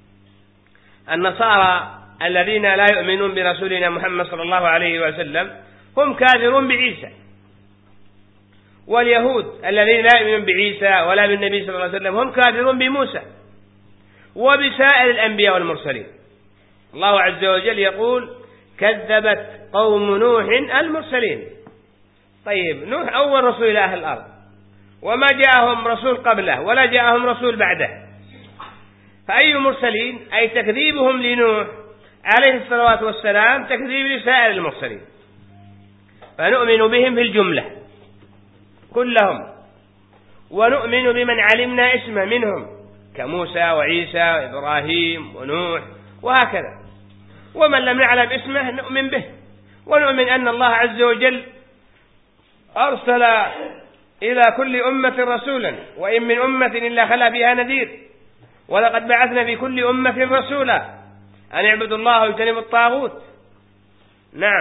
النصارى الذين لا يؤمنون برسولنا محمد صلى الله عليه وسلم هم كافرون بعيسى، واليهود الذين لا يؤمنون بعيسى ولا بالنبي صلى الله عليه وسلم هم كافرون بموسى وبسائر الأنبياء والمرسلين. الله عز وجل يقول كذبت قوم نوح المرسلين. طيب نوح أول رسول إلى أهل الأرض، وما جاءهم رسول قبله ولا جاءهم رسول بعده، فأي مرسلين؟ أي تكذيبهم لنوح عليه الصلاة والسلام تكذيب لسائر المرسلين. فنؤمن بهم في الجملة كلهم، ونؤمن بمن علمنا اسمه منهم كموسى وعيسى وإبراهيم ونوح وهكذا، ومن لم نعلم اسمه نؤمن به، ونؤمن أن الله عز وجل أرسل إلى كل أمة رسولا، وإن من أمة إلا خلا فيها نذير، ولقد بعثنا في كل أمة رسولا أن اعبدوا الله واجتنبوا الطاغوت. نعم.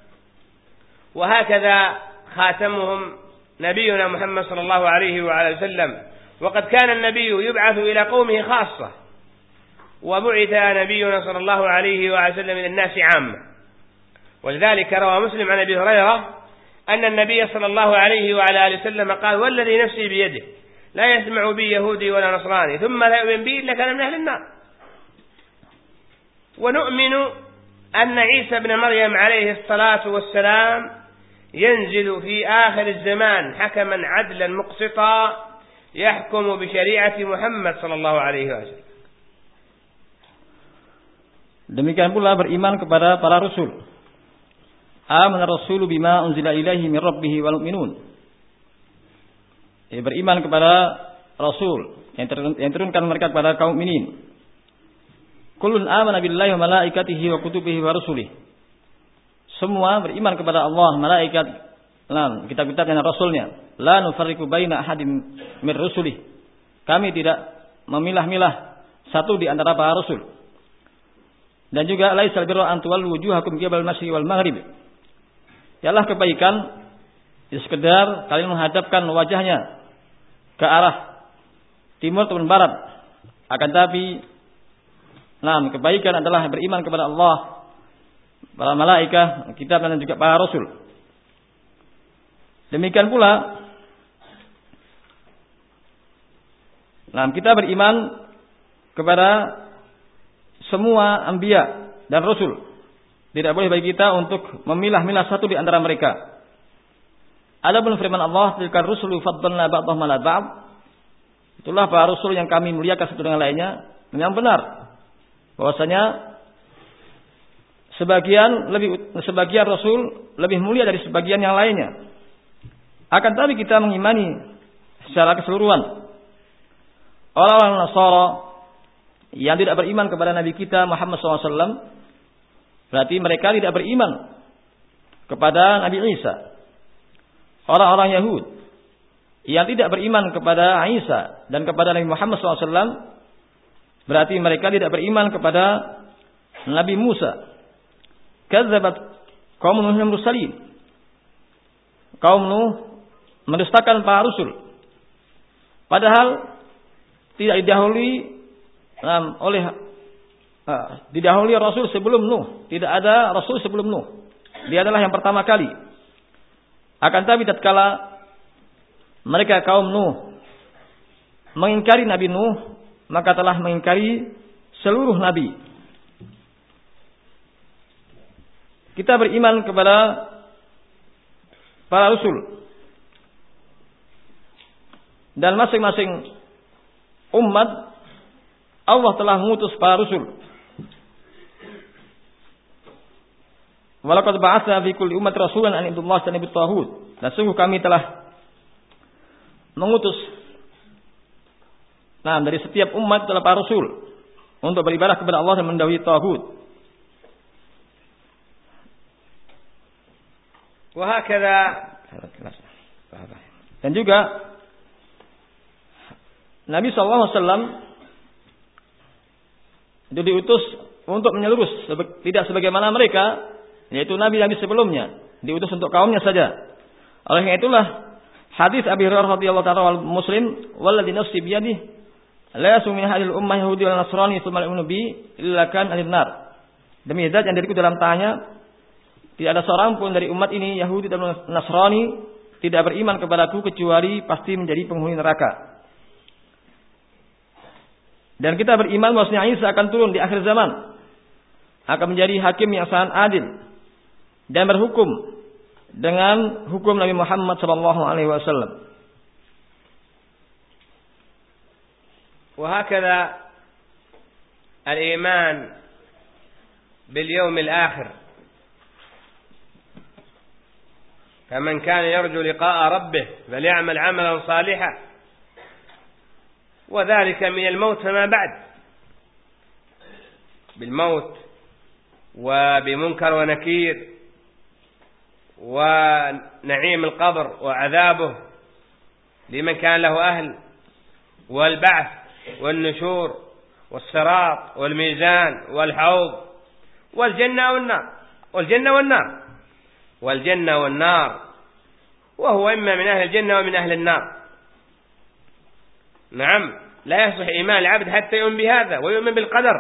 وهكذا خاتمهم نبينا محمد صلى الله عليه وعلى وسلم، وقد كان النبي يبعث إلى قومه خاصة، وبعث نبينا صلى الله عليه وعلى وسلم إلى الناس عامة. ولذلك روى مسلم عن أبي هريرة أن النبي صلى الله عليه وعلى آله وسلم قال والذي نفسي بيده لا يسمع بي يهودي ولا نصراني ثم لا يؤمن بي إلا كان من أهل النار. ونؤمن أن عيسى بن مريم عليه الصلاة والسلام ينزل في آخر الزمان حكما عدلا مقسطا يحكم بشريعة محمد صلى الله عليه وسلم. Demikian pula beriman kepada para rasul. Amana rasulu bima unzila ilaihi min rabbih wal mu'minun. Beriman kepada rasul yang turunkan mereka kepada kaum mukminin. Kullun amana billahi wa malaikatihi wa kutubihi wa rusulihi. Semua beriman kepada Allah, malaikat, kitab-kitab dan rasulnya. La nufarriqu baina ahadin min rusulihi. Kami tidak memilah-milah satu di antara para rasul. Dan juga laisal birra an tuwallu wujuhakum qibala al-masyriqi wal maghrib. Ialah kebaikan sekedar kalian menghadapkan wajahnya ke arah timur ataupun barat. Akan tapi kebaikan adalah beriman kepada Allah, para malaikat, kitab dan juga para rasul. Demikian pula kita beriman kepada semua anbiya dan rasul. Tidak boleh bagi kita untuk memilah-milah satu di antara mereka. Adapun firman Allah, tilkar rusulu faddalna ba'dahum 'ala ba'd. Itulah para rasul yang kami muliakan satu dengan lainnya. Yang benar bahwasanya sebagian rasul lebih mulia dari sebagian yang lainnya. Akan tapi kita mengimani secara keseluruhan orang-orang Nasara yang tidak beriman kepada Nabi kita Muhammad SAW, berarti mereka tidak beriman kepada Nabi Isa. Orang-orang Yahud yang tidak beriman kepada Isa dan kepada Nabi Muhammad SAW, berarti mereka tidak beriman kepada Nabi Musa. Kadzabat kaum Nuh al-mursalin. Kaum Nuh mendustakan para rasul. Padahal tidak didahului rasul sebelum Nuh. Tidak ada rasul sebelum Nuh. Dia adalah yang pertama kali. Akan tapi tatkala mereka kaum Nuh mengingkari Nabi Nuh, maka telah mengingkari seluruh nabi. Kita beriman kepada para rasul. Dan masing-masing umat Allah telah mengutus para rasul. walaqad ba'atsna fi kulli ummatin rasulan an ibudullaha wastanibut taghut. Dan sungguh kami telah mengutus dari setiap umat adalah para rasul untuk beribadah kepada Allah dan mendauhi taghut. وهكذا. Dan juga Nabi SAW itu diutus untuk menyeluruh, tidak sebagaimana mereka, yaitu nabi-nabi sebelumnya, diutus untuk kaumnya saja. Oleh karena itulah hadis Abi Hurairah radhiyallahu ta'ala Muslim, "Walladzi nafsi biyadihi la yasmu min hadhil ummah yahudi wal nasrani tsumma yu'minu bi illa kan ahli nar." Demi zat yang diriku dalam tangannya, tidak ada seorang pun dari umat ini, Yahudi dan Nasrani, tidak beriman kepadaku kecuali pasti menjadi penghuni neraka. Dan kita beriman bahwasanya Isa akan turun di akhir zaman, akan menjadi hakim yang sangat adil dan berhukum dengan hukum Nabi Muhammad SAW. وهكذا الإيمان باليوم الآخر، فمن كان يرجو لقاء ربه فليعمل عملا صالحا، وذلك من الموت فما بعد، بالموت وبمنكر ونكير ونعيم القبر وعذابه لمن كان له أهل، والبعث والنشور والصراط والميزان والحوض والجنة والنار، وهو إما من أهل الجنة ومن أهل النار. نعم، لا يصح إيمان العبد حتى يؤمن بهذا ويؤمن بالقدر،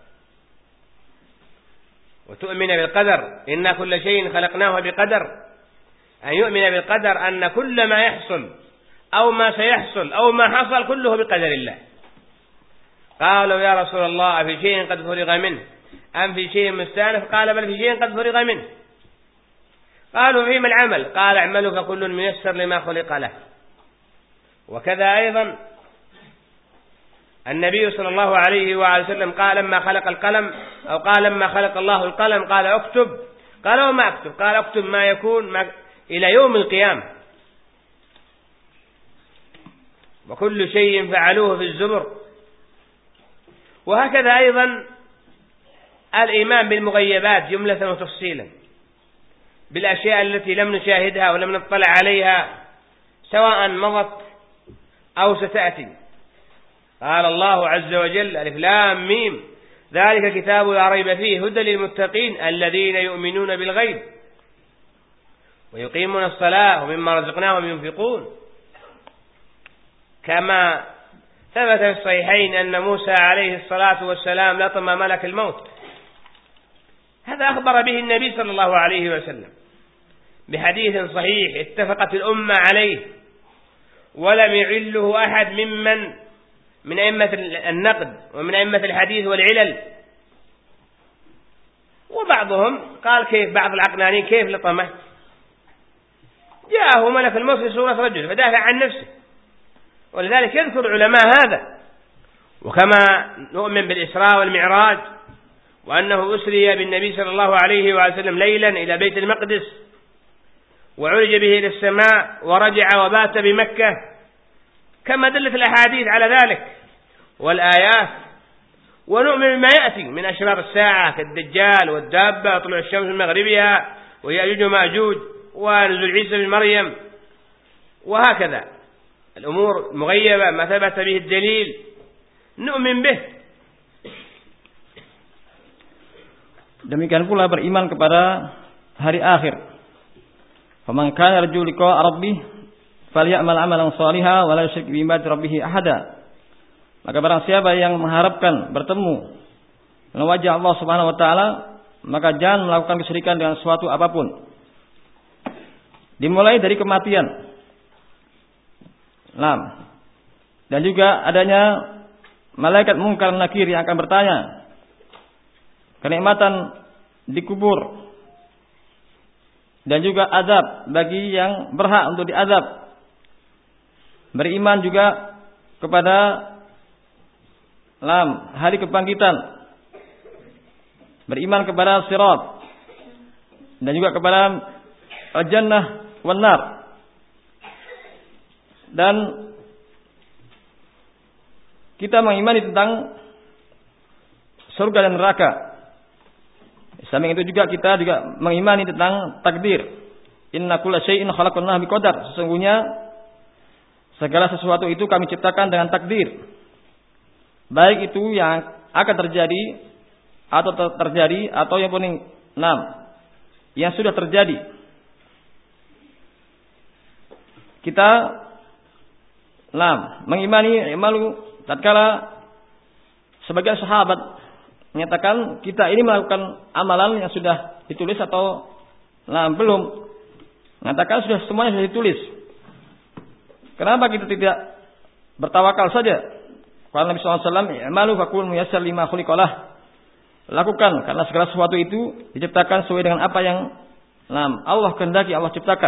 وتؤمن بالقدر، إن كل شيء خلقناه بقدر. أن يؤمن بالقدر أن كل ما يحصل أو ما سيحصل أو ما حصل كله بقدر الله. قالوا يا رسول الله في شيء قد فرغ منه أم في شيء مستأنف؟ قال بل في شيء قد فرغ منه. قالوا فيما العمل؟ قال اعملوا فكل ميسر لما خلق له. وكذا أيضا النبي صلى الله عليه وسلم قال لما خلق القلم، أو قال لما خلق الله القلم قال اكتب، قال وما اكتب؟ قال اكتب ما يكون إلى يوم القيامة، وكل شيء فعلوه في الزبر. وهكذا أيضا الإيمان بالمغيبات جملة وتفصيلا، بالأشياء التي لم نشاهدها ولم نطلع عليها سواء مضت أو ستأتي. قال الله عز وجل: ألف لام ميم ذلك كتاب لا ريب فيه هدى للمتقين الذين يؤمنون بالغيب ويقيمون الصلاة ومما رزقناهم ينفقون. كما ثبت في الصحيحين أن موسى عليه الصلاة والسلام لطم ملك الموت، هذا أخبر به النبي صلى الله عليه وسلم بحديث صحيح اتفقت الأمة عليه، ولم يعله أحد من أئمة النقد ومن أئمة الحديث والعلل. وبعضهم قال كيف، بعض العقلانيين كيف لطمه؟ جاءه ملك الموت في صورة رجل فدافع عن نفسه، ولذلك يذكر علماء هذا. وكما نؤمن بالإسراء والمعراج، وأنه أسري بالنبي صلى الله عليه وسلم ليلا إلى بيت المقدس وعرج به إلى السماء ورجع وبات بمكة، كما دلت الأحاديث على ذلك والآيات. ونؤمن بما يأتي من أشراط الساعة كالدجال والدابة وطلوع الشمس من مغربها ويأجوج ومأجوج ونزول عيسى بن مريم، وهكذا الأمور المغيبة ما ثبت به الدليل نؤمن به. Demikian pula beriman kepada hari akhir. Faman kana yarju liqa'a rabbih falyamal 'amalan shalihan wa la yusyrik bi ibadati rabbih ahada. Maka barang siapa yang mengharapkan bertemu dengan wajah Allah Subhanahu wa taala, maka jangan melakukan kesyirikan dengan suatu apapun. Dimulai dari kematian. Dan juga adanya malaikat mungkar nakir yang akan bertanya, kenikmatan di kubur, dan juga azab bagi yang berhak untuk diazab. Beriman juga kepada hari kebangkitan, beriman kepada sirat, dan juga kepada al-jannah wan nar. Dan kita mengimani tentang surga dan neraka. Samping itu juga kita juga mengimani tentang takdir. Inna kulla syai'in khalaqnahu biqadar. Sesungguhnya segala sesuatu itu kami ciptakan dengan takdir. Baik itu yang akan terjadi atau yang paling yang sudah terjadi. Kita mengimani malu tatkala sebagian sahabat menyatakan kita ini melakukan amalan yang sudah ditulis atau belum. Mengatakan semuanya sudah ditulis. Kenapa kita tidak bertawakal saja? Karena Nabi SAW, "I'malu fakul muyassar lima khuliqalah." Lakukan karena segala sesuatu itu diciptakan sesuai dengan apa yang Allah kehendaki, Allah ciptakan.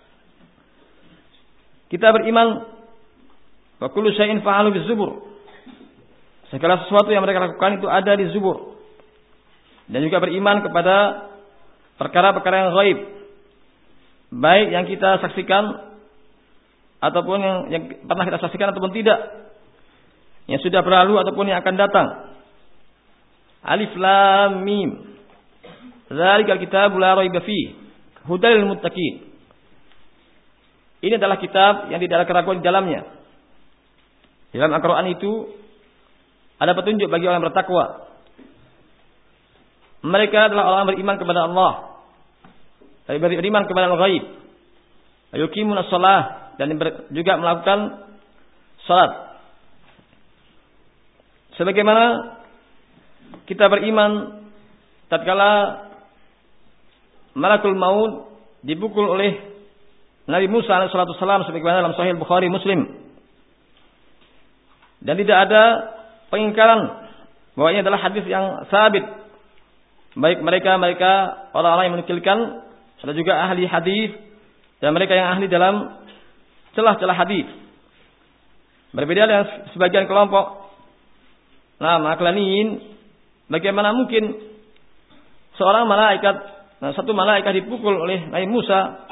Kita beriman wa kullu syai'in fa'alu bizubur. Segala sesuatu yang mereka lakukan itu ada di Zubur. Dan juga beriman kepada perkara-perkara yang ghaib. Baik yang kita saksikan ataupun yang pernah kita saksikan ataupun tidak. Yang sudah berlalu ataupun yang akan datang. Alif Lam Mim. Dzalikal kitabul la raiba fihi hudal lil muttaqin. Ini adalah kitab yang tidak ada keraguan di dalamnya. Di dalam Al-Qur'an itu ada petunjuk bagi orang bertakwa. Mereka adalah orang beriman kepada Allah. Beriman kepada al-ghaib. Yuqimuna shalah dan juga melakukan salat. Sebagaimana kita beriman tatkala malakul maut dipukul oleh Nabi Musa alaihi salatu wasallam sebagaimana dalam Sahih Bukhari Muslim. Dan tidak ada pengingkaran bahwa ini adalah hadis yang sabit. Baik mereka orang-orang yang menukilkan, ada juga ahli hadis dan mereka yang ahli dalam celah-celah hadis. Berbeda dengan sebagian kelompok aklaniyin, bagaimana mungkin satu malaikat dipukul oleh Nabi Musa?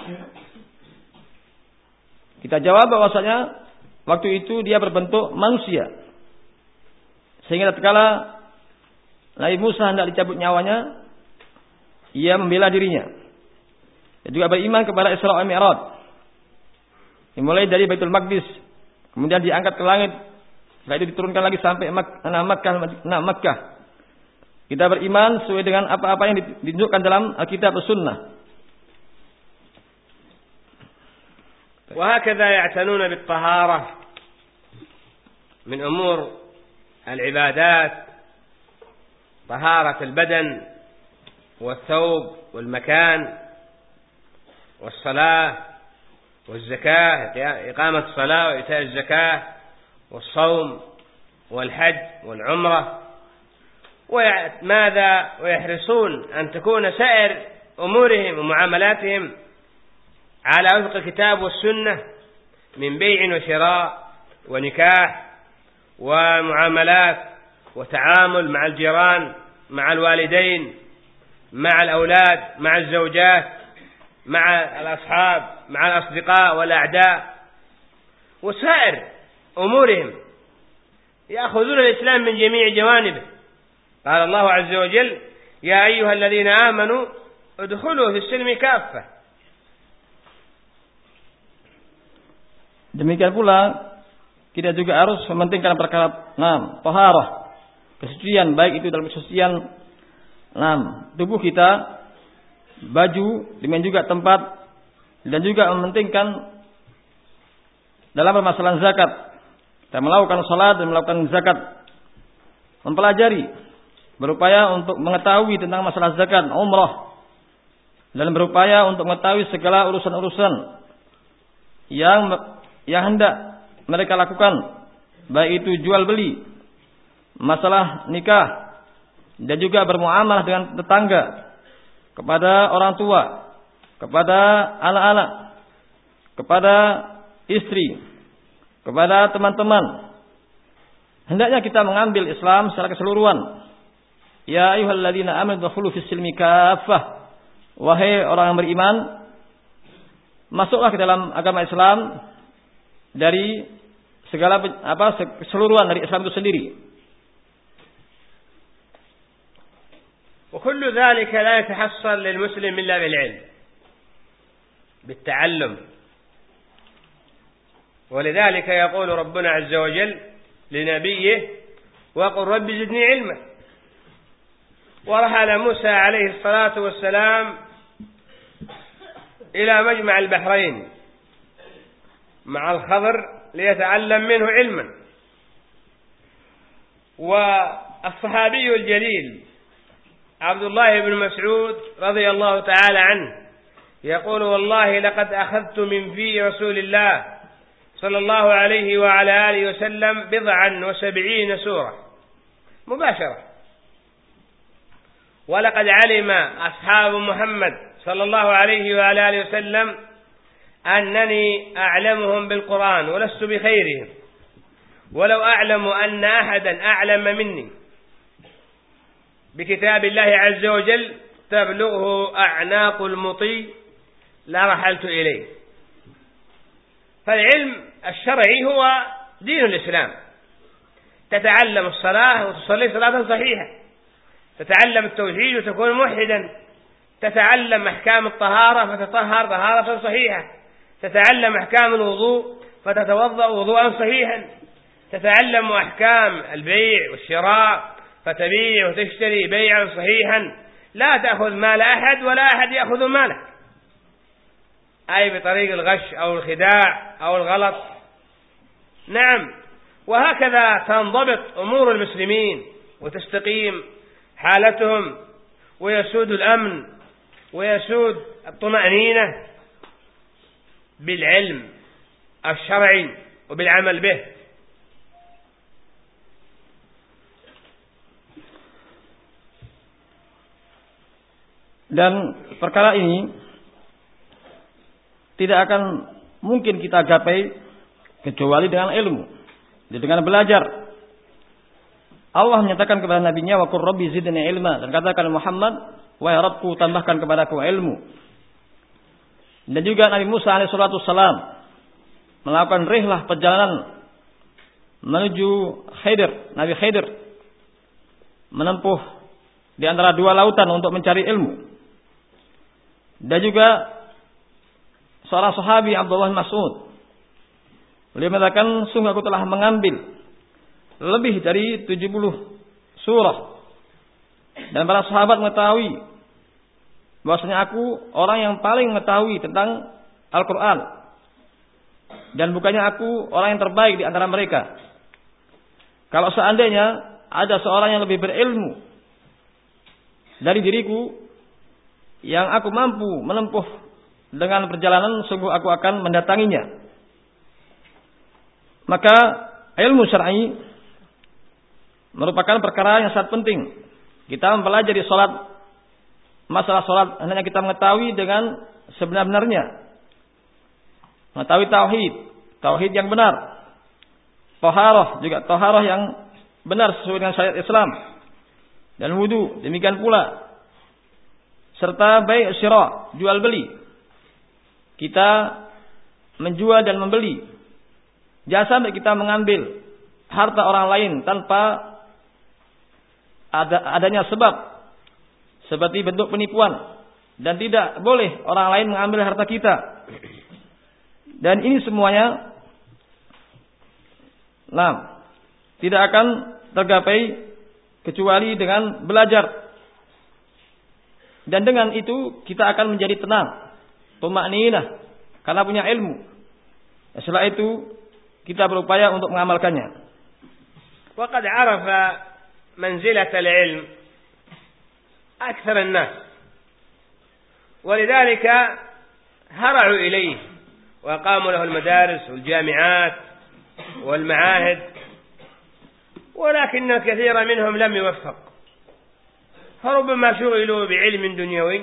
Kita jawab bahwasanya waktu itu dia berbentuk manusia. Sehingga tatkala Nabi Musa hendak dicabut nyawanya, ia membela dirinya. Dia juga beriman kepada Isra wal Mi'raj. Dimulai dari Baitul Maqdis, kemudian diangkat ke langit, setelah itu diturunkan lagi sampai Makkah. Kita beriman sesuai dengan apa-apa yang ditunjukkan dalam Alkitab dan Sunnah. وهكذا يعتنون بالطهارة من أمور العبادات، طهارة البدن والثوب والمكان والصلاة والزكاة، إقامة الصلاة وإيتاء الزكاة والصوم والحج والعمرة، ويحرصون أن تكون سائر أمورهم ومعاملاتهم على وفق الكتاب والسنة من بيع وشراء ونكاح ومعاملات وتعامل مع الجيران، مع الوالدين، مع الأولاد، مع الزوجات، مع الأصحاب، مع الأصدقاء والأعداء، وسائر أمورهم يأخذون الإسلام من جميع جوانبه. قال الله عز وجل: يا أيها الذين آمنوا ادخلوا في السلم كافة. Demikian pula kita juga harus mementingkan perkara taharah, kesucian, baik itu dalam kesucian tubuh kita, baju, demikian juga tempat, dan juga mementingkan dalam permasalahan zakat. Kita melakukan salat dan melakukan zakat, mempelajari, berupaya untuk mengetahui tentang masalah zakat, umrah, dan berupaya untuk mengetahui segala urusan-urusan yang hendak mereka lakukan, baik itu jual beli, masalah nikah, dan juga bermuamalah dengan tetangga, kepada orang tua, kepada anak-anak, kepada istri, kepada teman-teman. Hendaknya kita mengambil Islam secara keseluruhan. Ya ayyuhalladzina amanu dkhulu fis silmi kaffah. wahai orang yang beriman, masuklah ke dalam agama Islam dari segala keseluruhan dari Islam itu sendiri. وكل ذلك لا يتحصل للمسلم إلا بالعلم، بالتعلم. ولذلك يقول ربنا عز وجل لنبيه: وقل رب زدني علما. ورحل موسى عليه الصلاة والسلام إلى مجمع البحرين مع الخضر ليتعلم منه علما. والصحابي الجليل عبد الله بن مسعود رضي الله تعالى عنه يقول: والله لقد أخذت من في رسول الله صلى الله عليه وعلى آله وسلم 70 سورة مباشرة. ولقد علم أصحاب محمد صلى الله عليه وعلى آله وسلم أنني أعلمهم بالقرآن ولست بخيرهم، ولو أعلم أن أحدا أعلم مني بكتاب الله عز وجل تبلغه أعناق المطي لرحلت إليه. فالعلم الشرعي هو دين الإسلام. تتعلم الصلاة وتصلي صلاة صحيحة، تتعلم التوحيد وتكون موحدا، تتعلم أحكام الطهارة فتطهر طهارة صحيحة، تتعلم أحكام الوضوء فتتوضأ وضوءا صحيحا، تتعلم أحكام البيع والشراء فتبيع وتشتري بيعا صحيحا، لا تأخذ مال أحد ولا أحد يأخذ مالك، أي بطريق الغش أو الخداع أو الغلط. نعم، وهكذا تنضبط أمور المسلمين وتستقيم حالتهم ويسود الأمن ويسود الطمأنينة بالعلم الشرعي وبالعمل به. Dan perkara ini tidak akan mungkin kita gapai kecuali dengan ilmu, dengan belajar. Allah menyatakan kepada nabinya, wa qur rabbi zidni ilma, dan katakan Muhammad, wahai Rabbku tambahkan kepadaku ilmu. Dan juga Nabi Musa alaihi salatu wassalam melakukan rihlah perjalanan menuju Khidir, Nabi Khidir menempuh di antara dua lautan untuk mencari ilmu. Dan juga seorang sahabi Abdullah bin Mas'ud, beliau mengatakan, sungguh aku telah mengambil lebih dari 70 surah. Dan para sahabat mengetahui bahwasanya aku orang yang paling mengetahui tentang Al-Quran, dan bukannya aku orang yang terbaik di antara mereka. Kalau seandainya ada seorang yang lebih berilmu dari diriku, yang aku mampu menempuh dengan perjalanan, sungguh aku akan mendatanginya. Maka ilmu syar'i merupakan perkara yang sangat penting. Kita mempelajari salat, masalah salat hendaknya kita mengetahui dengan sebenar-benarnya. Mengetahui tauhid yang benar. Taharah juga taharah yang benar sesuai dengan syariat Islam. Dan wudu demikian pula. Serta bai' syira, jual beli. Kita menjual dan membeli. Jangan sampai kita mengambil harta orang lain tanpa adanya sebab, seperti bentuk penipuan, dan tidak boleh orang lain mengambil harta kita. Dan ini semuanya tidak akan tergapai kecuali dengan belajar. Dan dengan itu kita akan menjadi tenang, tuma'ninah, karena punya ilmu. Setelah itu kita berupaya untuk mengamalkannya. وقد عرف منزلة العلم أكثر الناس، ولذلك هرعوا إليه وقاموا له المدارس والجامعات والمعاهد، ولكن الكثير منهم لم يوفق، فربما شغلوا بعلم دنيوي،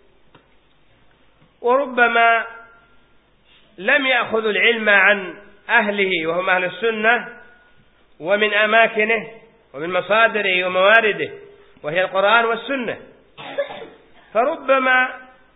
وربما لم يأخذوا العلم عن أهله وهم أهل السنة ومن أماكنه ومن مصادره وموارده وهي القرآن والسنة، فربما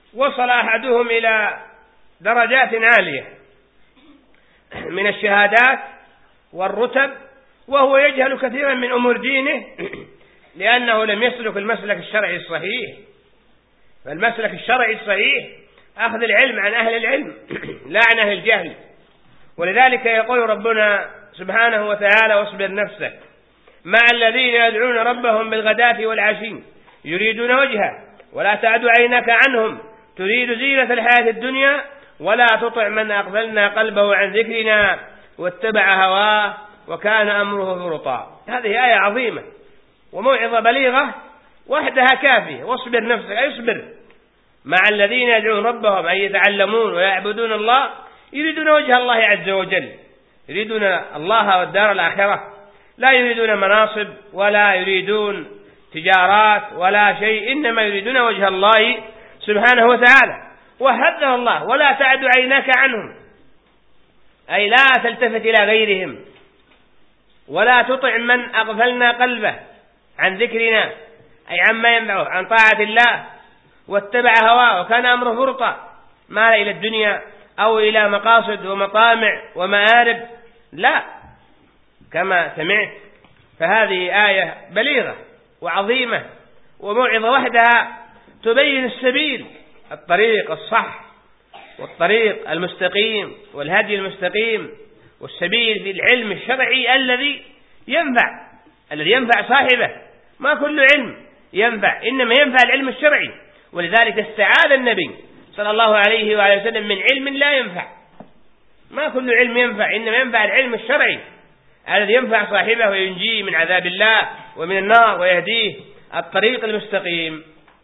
وصل أحدهم إلى درجات عالية من الشهادات والرتب وهو يجهل كثيرا من أمور دينه لأنه لم يسلك المسلك الشرعي الصحيح. فالمسلك الشرعي الصحيح أخذ العلم عن أهل العلم لا عن أهل الجهل. ولذلك يقول ربنا سبحانه وتعالى: واصبر نفسك مع الذين يدعون ربهم بالغداة والعشي يريدون وجهه ولا تعد عينك عنهم تريد زينة الحياة الدنيا ولا تطع من أغفلنا قلبه عن ذكرنا واتبع هواه وكان أمره فرطا. هذه آية عظيمة وموعظة بليغة وحدها كافية. واصبر نفسك أي اصبر مع الذين يدعون ربهم أي يتعلمون ويعبدون الله يريدون وجه الله عز وجل، يريدون الله والدار الآخرة، لا يريدون مناصب ولا يريدون تجارات ولا شيء، إنما يريدون وجه الله سبحانه وتعالى. وحذر الله: ولا تعد عيناك عنهم، أي لا تلتفت إلى غيرهم، ولا تطع من أغفلنا قلبه عن ذكرنا أي عما ينفعه عن طاعة الله، واتبع هواه وكان أمره فرطا، مال إلى الدنيا أو إلى مقاصد ومطامع ومآرب، لا كما سمعت. فهذه آية بليغة وعظيمة وموعظة وحدها تبين السبيل، الطريق الصح والطريق المستقيم والهدي المستقيم والسبيل في العلم الشرعي الذي ينفع صاحبه. ما كل علم ينفع، إنما ينفع العلم الشرعي. ولذلك استعاذ النبي صلى الله عليه وآله وسلم من علم لا ينفع. ما كل علم ينفع، إنما ينفع العلم الشرعي الذي ينفع صاحبه وينجيه من عذاب الله ومن النار ويهديه الطريق المستقيم.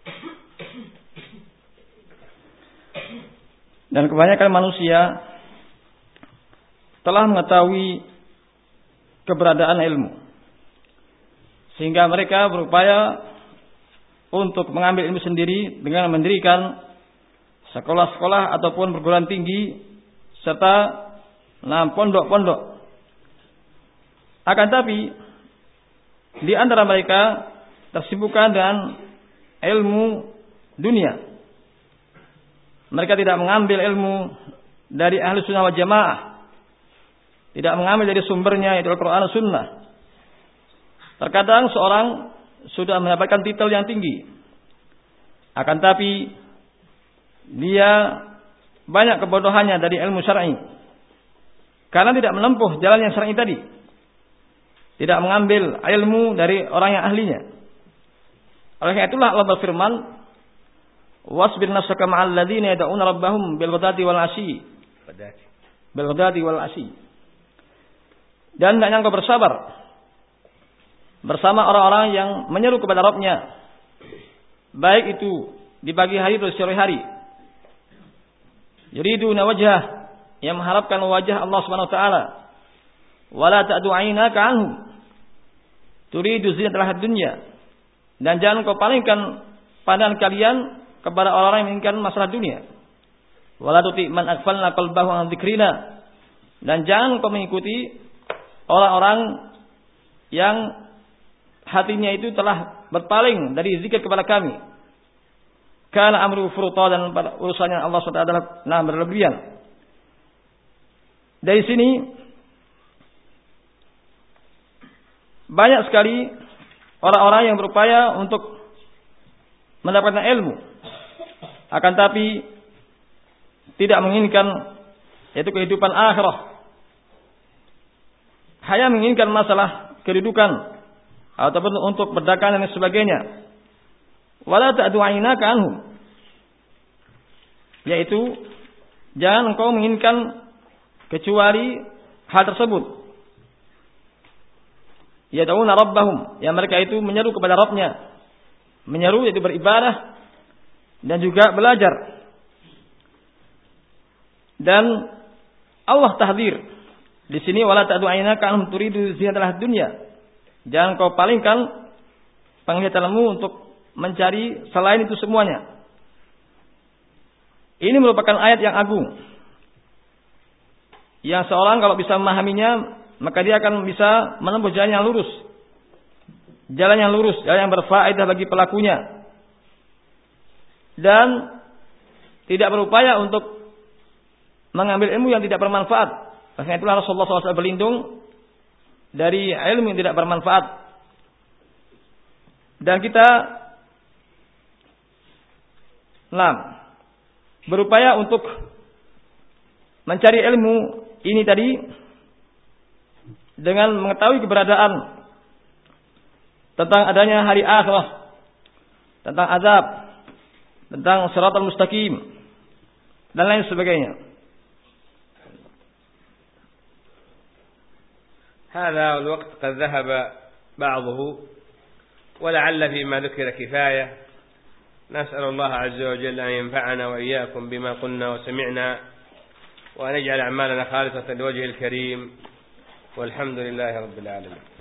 Dan kebanyakan manusia telah mengetahui keberadaan ilmu, sehingga mereka berupaya untuk mengambil ilmu sendiri dengan mendirikan sekolah-sekolah ataupun perguruan tinggi serta pondok-pondok. Akan tapi di antara mereka tersibukkan dengan ilmu dunia. Mereka tidak mengambil ilmu dari ahli sunnah wal jamaah, tidak mengambil dari sumbernya yaitu Al-Quran dan Sunnah. Terkadang seorang sudah mendapatkan titel yang tinggi, akan tapi dia banyak kebodohannya dari ilmu syar'i karena tidak menempuh jalan yang syar'i tadi, tidak mengambil ilmu dari orang yang ahlinya. Oleh karena itulah Allah berfirman: wasbir nafsaka ma'al ladzina yad'una rabbahum bil ghadati wal ashi. Dan hendaknya engkau bersabar bersama orang-orang yang menyeru kepada Rabb-Nya, baik itu di pagi hari atau sore hari. Yuriduna wajhah, yang mengharapkan wajah Allah Subhanahu wa taala. Wala ta'du 'ainaka 'anhum turidu zinatal dunya. Dan jangan kau palingkan pandangan kalian kepada orang-orang yang menginginkan masalah dunia. Wala tuti man aghfalna qalbahu an dzikrina. Dan jangan kau mengikuti orang-orang yang hatinya itu telah berpaling dari zikir kepada kami. Kana amru furuta, dan urusannya Allah SWT adalah berlebihan. Dari sini banyak sekali orang-orang yang berupaya untuk mendapatkan ilmu, akan tapi tidak menginginkan yaitu kehidupan akhirah, hanya menginginkan masalah kedudukan ataupun untuk berdagang dan sebagainya. Wala ta'du 'ainaka anhum, yaitu jangan engkau menginginkan kecuali hal tersebut. Yad'una rabbahum, yang mereka itu menyeru kepada Rabb-Nya. Menyeru yaitu beribadah dan juga belajar. Dan Allah tahdzir di sini, wala ta'du 'ainaka anhum turidu zinatal dunya. Jangan kau palingkan penglihatanmu untuk mencari selain itu semuanya. Ini merupakan ayat yang agung, yang seorang kalau bisa memahaminya, maka dia akan bisa menempuh jalan yang lurus. Jalan yang lurus, jalan yang berfaedah bagi pelakunya. Dan tidak berupaya untuk mengambil ilmu yang tidak bermanfaat. Karena itulah Rasulullah SAW berlindung dari ilmu yang tidak bermanfaat. Dan kita berupaya untuk mencari ilmu ini tadi dengan mengetahui keberadaan tentang adanya hari akhirah, tentang azab, tentang shiratal mustaqim dan lain sebagainya. هذا الوقت قد ذهب بعضه ولعل فيما ذكر كفاية. نسأل الله عز وجل أن ينفعنا وإياكم بما قلنا وسمعنا وأن يجعل أعمالنا خالصة لوجهه الكريم والحمد لله رب العالمين.